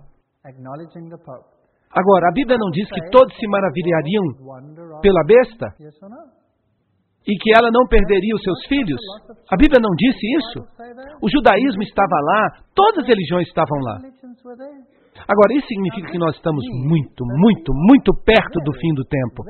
Agora, a Bíblia não diz que todos se maravilhariam pela besta? E que ela não perderia os seus filhos? A Bíblia não disse isso? O judaísmo estava lá, todas as religiões estavam lá. Agora, isso significa que nós estamos muito, muito, muito perto do fim do tempo.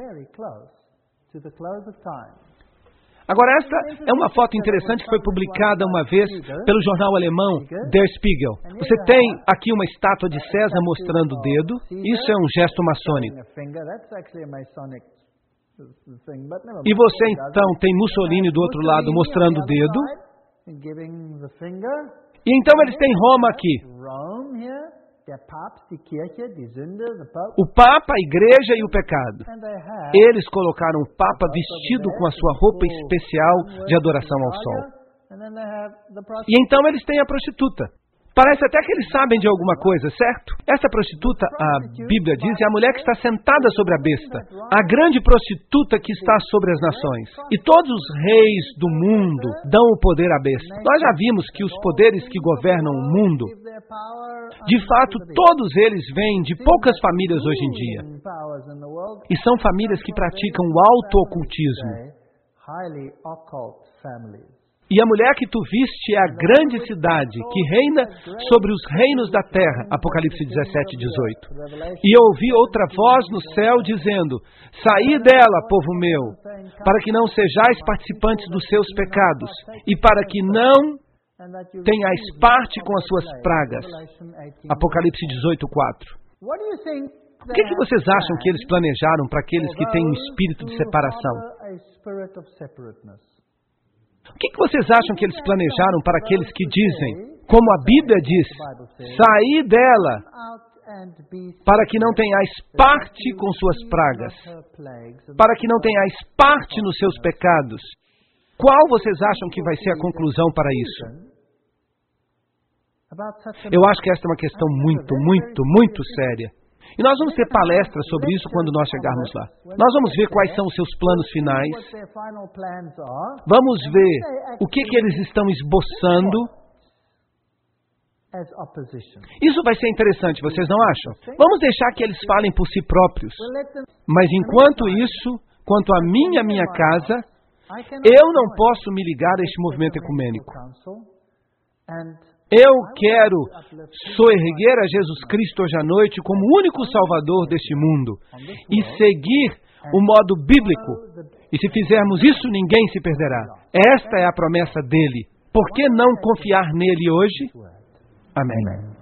Agora, esta é uma foto interessante que foi publicada uma vez pelo jornal alemão Der Spiegel. Você tem aqui uma estátua de César mostrando o dedo. Isso é um gesto maçônico. E você, então, tem Mussolini do outro lado mostrando o dedo. E então eles têm Roma aqui. O Papa, a Igreja e o pecado. Eles colocaram o Papa vestido com a sua roupa especial de adoração ao sol. E então eles têm a prostituta. Parece até que eles sabem de alguma coisa, certo? Essa prostituta, a Bíblia diz, é a mulher que está sentada sobre a besta. A grande prostituta que está sobre as nações. E todos os reis do mundo dão o poder à besta. Nós já vimos que os poderes que governam o mundo, de fato, todos eles vêm de poucas famílias hoje em dia. E são famílias que praticam o auto-ocultismo. E a mulher que tu viste é a grande cidade que reina sobre os reinos da terra. Apocalipse dezessete, dezoito. E eu ouvi outra voz no céu dizendo: saí dela, povo meu, para que não sejais participantes dos seus pecados, e para que não tenhais parte com as suas pragas. Apocalipse dezoito, quatro. O que, que vocês acham que eles planejaram para aqueles que têm um espírito de separação? O que, que vocês acham que eles planejaram para aqueles que dizem, como a Bíblia diz, saí dela para que não tenhais parte com suas pragas, para que não tenhais parte nos seus pecados? Qual vocês acham que vai ser a conclusão para isso? Eu acho que esta é uma questão muito, muito, muito séria. E nós vamos ter palestras sobre isso quando nós chegarmos lá. Nós vamos ver quais são os seus planos finais. Vamos ver o que, que eles estão esboçando. Isso vai ser interessante, vocês não acham? Vamos deixar que eles falem por si próprios. Mas enquanto isso, quanto a mim e a minha casa, eu não posso me ligar a este movimento ecumênico. Eu quero soerguer a Jesus Cristo hoje à noite como o único Salvador deste mundo e seguir o modo bíblico. E se fizermos isso, ninguém se perderá. Esta é a promessa dele. Por que não confiar nele hoje? Amém.